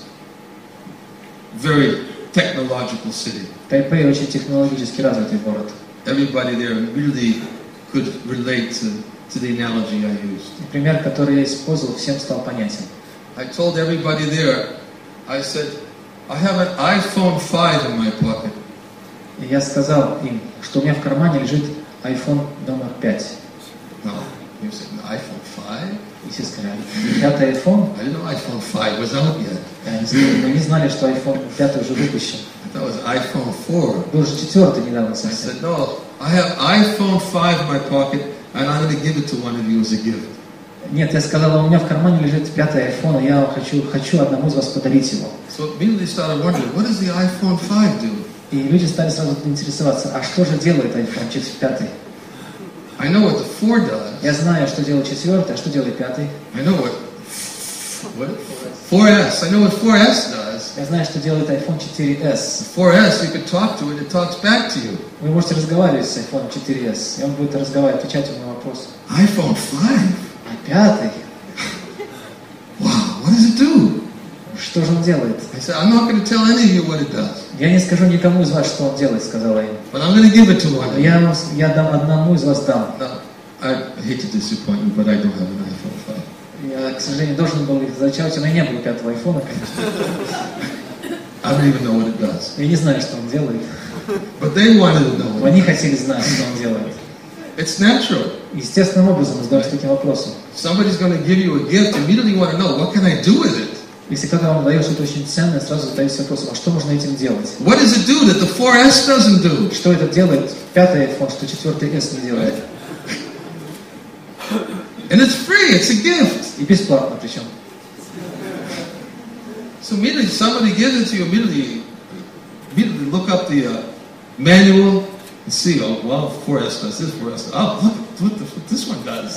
very technological city. Тайпей очень технологически развитый город. Everybody there really could relate to, to the analogy I used. И пример, который я использовал, всем стал понятен. I told everybody there, I said, I have an iPhone five in my pocket. И я сказал им, что у меня в кармане лежит iPhone номер пять. No, you said, no, iPhone five? И все сказали, пятый iPhone? I didn't know iPhone five was out yet. Мы не знали, что iPhone пятый уже выпущен. I thought it was iPhone four. Был же четвертый недавно I совсем. said, no, I have iPhone five in my pocket, and I'm going to give it to one of you as a gift. Нет, я сказала, у меня в кармане лежит пятый iPhone, и я хочу, хочу одному из вас подарить его. So immediately started wondering, what does the iPhone five do? И люди стали сразу интересоваться, а что же делает iPhone пятый? I know what the four does. Я знаю, что делает четвертый, а что делает пятый? I know what, what? four S. I know what four S does. Я знаю, что делает iPhone четыре эс. four S, you can talk to it, it talks back to you. Вы можете разговаривать с iPhone четыре эс, и он будет разговаривать, отвечать вам на вопросы. iPhone five? А пятый? Wow, what does it do? Что же он делает? I said, I'm not going to tell any of you what it does, Я не скажу никому из вас, что он делает, сказала я. but I'm going to give it to one of you. Я, вам- я дам одному из вас дам. Now, I hate to disappoint you, but I don't have an iPhone five. Я, к сожалению, должен был их разочаровать, у меня не было пятого айфона, конечно. I don't even know what it does. Я не знаю, что он делает. But they wanted to know what it Они хотели знать, что он делает. does. It's natural. Естественным образом мы задаемся таким вопросом. Somebody's going to give you a gift, immediately you want to know, what can I do with it? Если кто-то вам дает что-то очень ценное, сразу задаетесь вопросом, а что можно этим делать? What does it do that the four S doesn't do? Что это делает пятый iPhone, что четвертый эс не делает? And it's free, it's a gift. И бесплатно причем. So immediately somebody gives it to you, immediately, immediately look up the uh, manual and see, oh, well, four S does this, four S does, oh, look what, the, what this one does.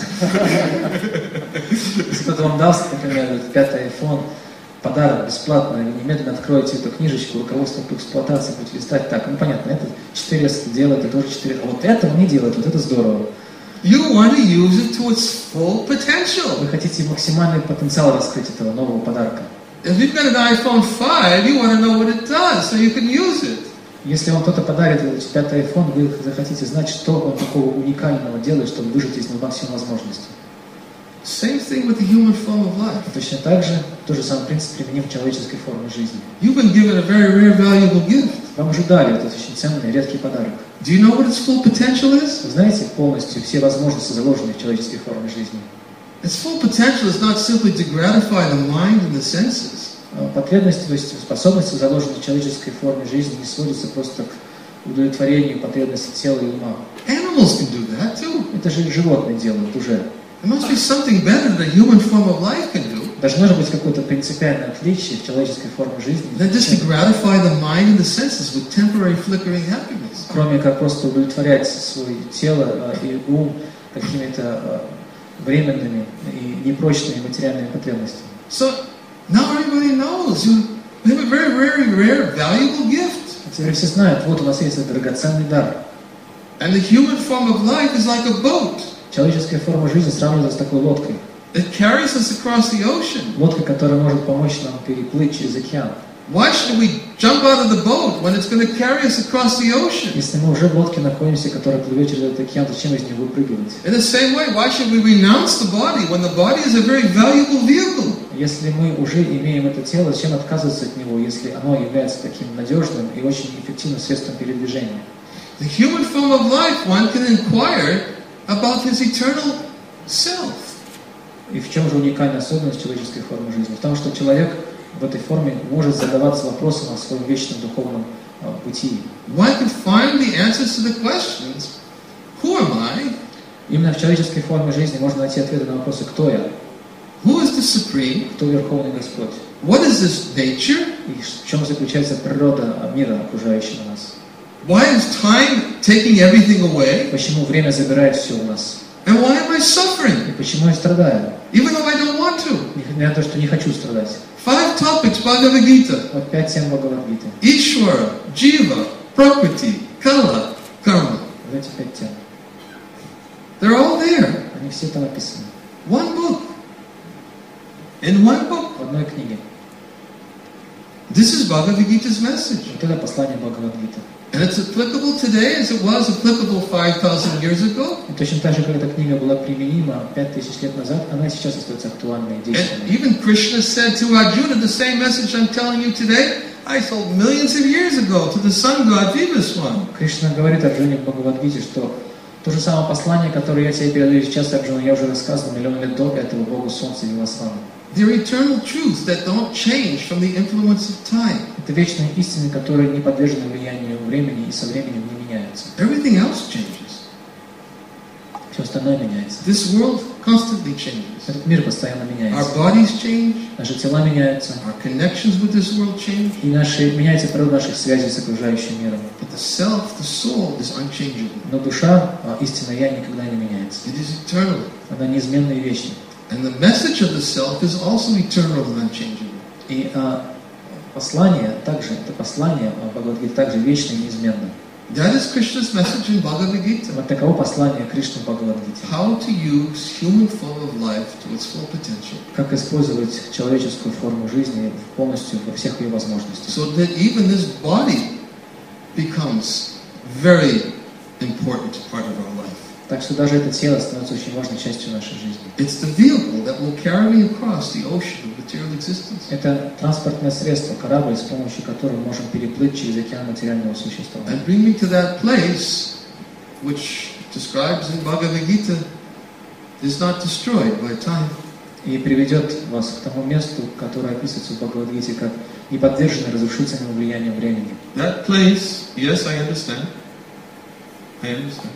Если кто-то вам даст, например, пятый iPhone, подарок бесплатно, вы немедленно откроете эту книжечку, руководство по эксплуатации, будете листать так, ну понятно, это четыре эс делает, это тоже четыре, а вот это он не делает, вот это здорово. You want to use it to its full potential. Вы хотите максимальный потенциал раскрыть этого нового подарка. If you've got an iPhone five, you want to know what it does so you can use it. Если вам кто-то подарит этот пятый iPhone, вы захотите знать, что он такого уникального делает, чтобы выжить из него максимум возможностей. Same thing with the human form of life. Точно так же, тот же самый принцип применим в человеческой форме жизни. You've been given a very rare, valuable gift. Вам уже дали этот очень ценный, редкий подарок. Do you know what its full potential is? Вы знаете полностью все возможности, заложенные в человеческой форме жизни. Its full potential is not simply to gratify the mind and the senses. Потребности, то есть способности, заложенные в человеческой форме жизни, не сводятся просто к удовлетворению потребностей тела и ума. Animals can do that too. Это же животные делают уже. There must be something better that a human form of life can do Должно же быть какое-то принципиальное отличие в человеческой форме жизни, than just to gratify the mind and the senses with temporary flickering happiness. кроме как просто удовлетворять свое тело э, и ум какими-то э, временными и непрочными материальными потребностями. So now everybody knows you have a very, very rare, valuable gift. Теперь все знают, вот у нас есть этот драгоценный дар. And the human form of life is like a boat. Человеческая форма жизни сравнивается с такой лодкой. It carries us across the ocean. Лодка, которая может помочь нам переплыть через океан. Why should we jump out of the boat when it's going to carry us across the ocean? Если мы уже в лодке находимся, которая плывет через этот океан, зачем из нее выпрыгивать? In the same way, why should we renounce the body when the body is a very valuable vehicle? Если мы уже имеем это тело, зачем отказываться от него, если оно является таким надежным и очень эффективным средством передвижения? The human form of life, one can inquire about his eternal self. И в чем же уникальная особенность человеческой формы жизни? В том, что человек в этой форме может задаваться вопросом о своем вечном духовном пути. One can find the answers to the questions, who am I? Именно в человеческой форме жизни можно найти ответы на вопросы, кто я, Who is the Supreme? кто Верховный Господь, What is this nature? и в чем заключается природа мира, окружающего нас. Why is time taking everything away? Почему время забирает все у нас? And why am I И suffering? почему я страдаю? Even though I don't want to. Несмотря на то, что не хочу страдать. Five topics, Bhagavad Gita. Вот пять тем Бхагавад-гиты. Ishvara, Jiva, Prakriti, Kala, Karma. Вот эти пять тем. They're all there. Они все там описаны. One book. In one book. В одной книге. This is Bhagavad Gita's message. Вот это послание Бхагавад-гиты. And it's applicable today as it was applicable five thousand years ago. И точно так же, как эта книга была применима пять тысяч лет назад, она и сейчас остается актуальной и And действенной. even Krishna said to Arjuna, the same message I'm telling you today, I told millions of years ago to the sun god Vivaswan. Кришна говорит Арджуне в Бхагавад-гите, что то же самое послание, которое я тебе передаю сейчас, Арджуна, я уже рассказывал миллион лет до этого Богу Солнца Вивасвану. They're eternal truths that don't change from the influence of time. Это вечные истины, которые не подвержены влиянию времени и со временем не меняются. Everything else changes. Все остальное меняется. This world constantly changes. Этот мир постоянно Our меняется. bodies change, Наши тела меняются, our connections with this world change, и наши, меняется природа наших связей с окружающим миром. but the self, the soul is unchangeable. Но душа, а, истинная я, никогда не меняется. It is eternal. Она неизменна и вечна. And the message of the self is also eternal and unchangeable. И а, послание также, это послание Бхагавад-гиты также вечно и неизменно. That is Krishna's message in Bhagavad Gita. Вот таково послание Кришны в Бхагавад-гите. How to use human form of life to its full potential. Как использовать человеческую форму жизни полностью во всех ее возможностях. So that even this body becomes very important part of our life. Так что даже это тело становится очень важной частью нашей жизни. It's the vehicle that will carry me across the ocean of material existence. Это транспортное средство, корабль, с помощью которого мы можем переплыть через океан материального существования. And bring me to that place which describes in Bhagavad Gita is not destroyed by time. И приведет вас к тому месту, которое описывается в Бхагавад-гите как не подверженное разрушительному влиянию времени. That place, yes, I understand. I understand.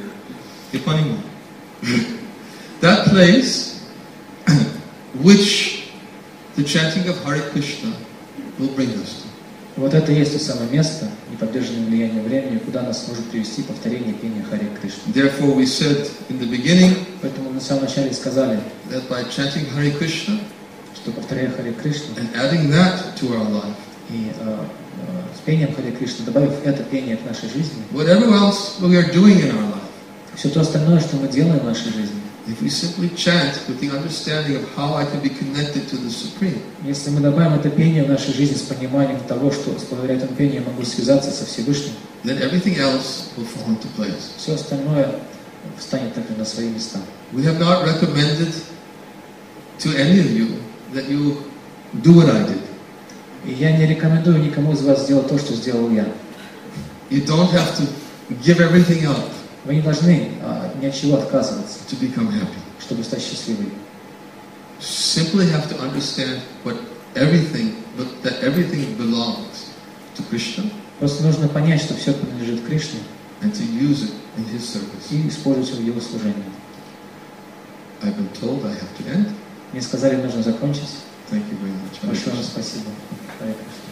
That place which the chanting of Hare Krishna will bring us to. Вот это и есть то самое место, не подверженное влиянию времени, куда нас может привести повторение пения Харе Кришны. Therefore we said in the beginning Поэтому мы в самом начале сказали, that by chanting Hare Krishna что повторяя Харе Кришну and adding that to our life, и э, э, с пением Харе Кришны, добавив это пение к нашей жизни, whatever else we are doing in our life, все то остальное, что мы делаем в нашей жизни, if we simply chant with the understanding of how I can be connected to the Supreme, если мы добавим это пение в нашей жизни с пониманием того, что благодаря этому пению я могу связаться со Всевышним, then everything else will fall into place. все остальное встанет так на свои места. We have not recommended to any of you that you do what I did. И я не рекомендую никому из вас сделать то, что сделал я. You don't have to give everything up Вы не должны а, ни от чего отказываться, to become happy. чтобы стать счастливым. Simply have to understand what everything, but that everything belongs to Krishna Просто нужно понять, что все принадлежит Кришне and to use it in His service. и использовать его в его служении. I've been told I have to end. Мне сказали, нужно закончить. Thank you very much. Hare Большое вам Krishna. спасибо. Харе Кришна.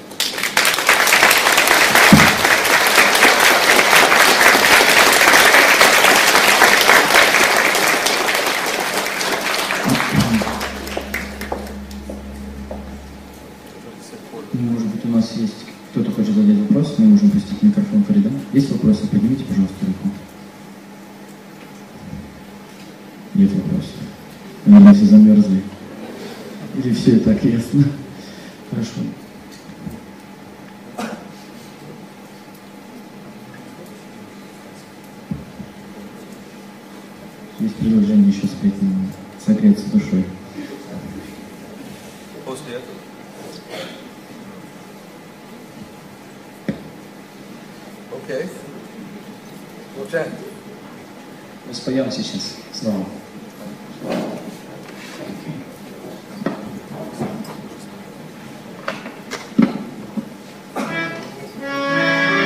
Может быть, у нас есть кто-то хочет задать вопрос, мы можем пустить микрофон по рядам. Есть вопросы? Поднимите, пожалуйста, руку. Нет вопросов. Наверное, все замерзли. Или все и так ясно? Хорошо. Есть предложение еще спеть, согреться душой. После этого. Okay. We'll chant. Мы споем сейчас снова. Hare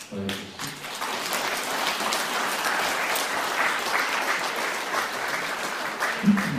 Hare Krishna.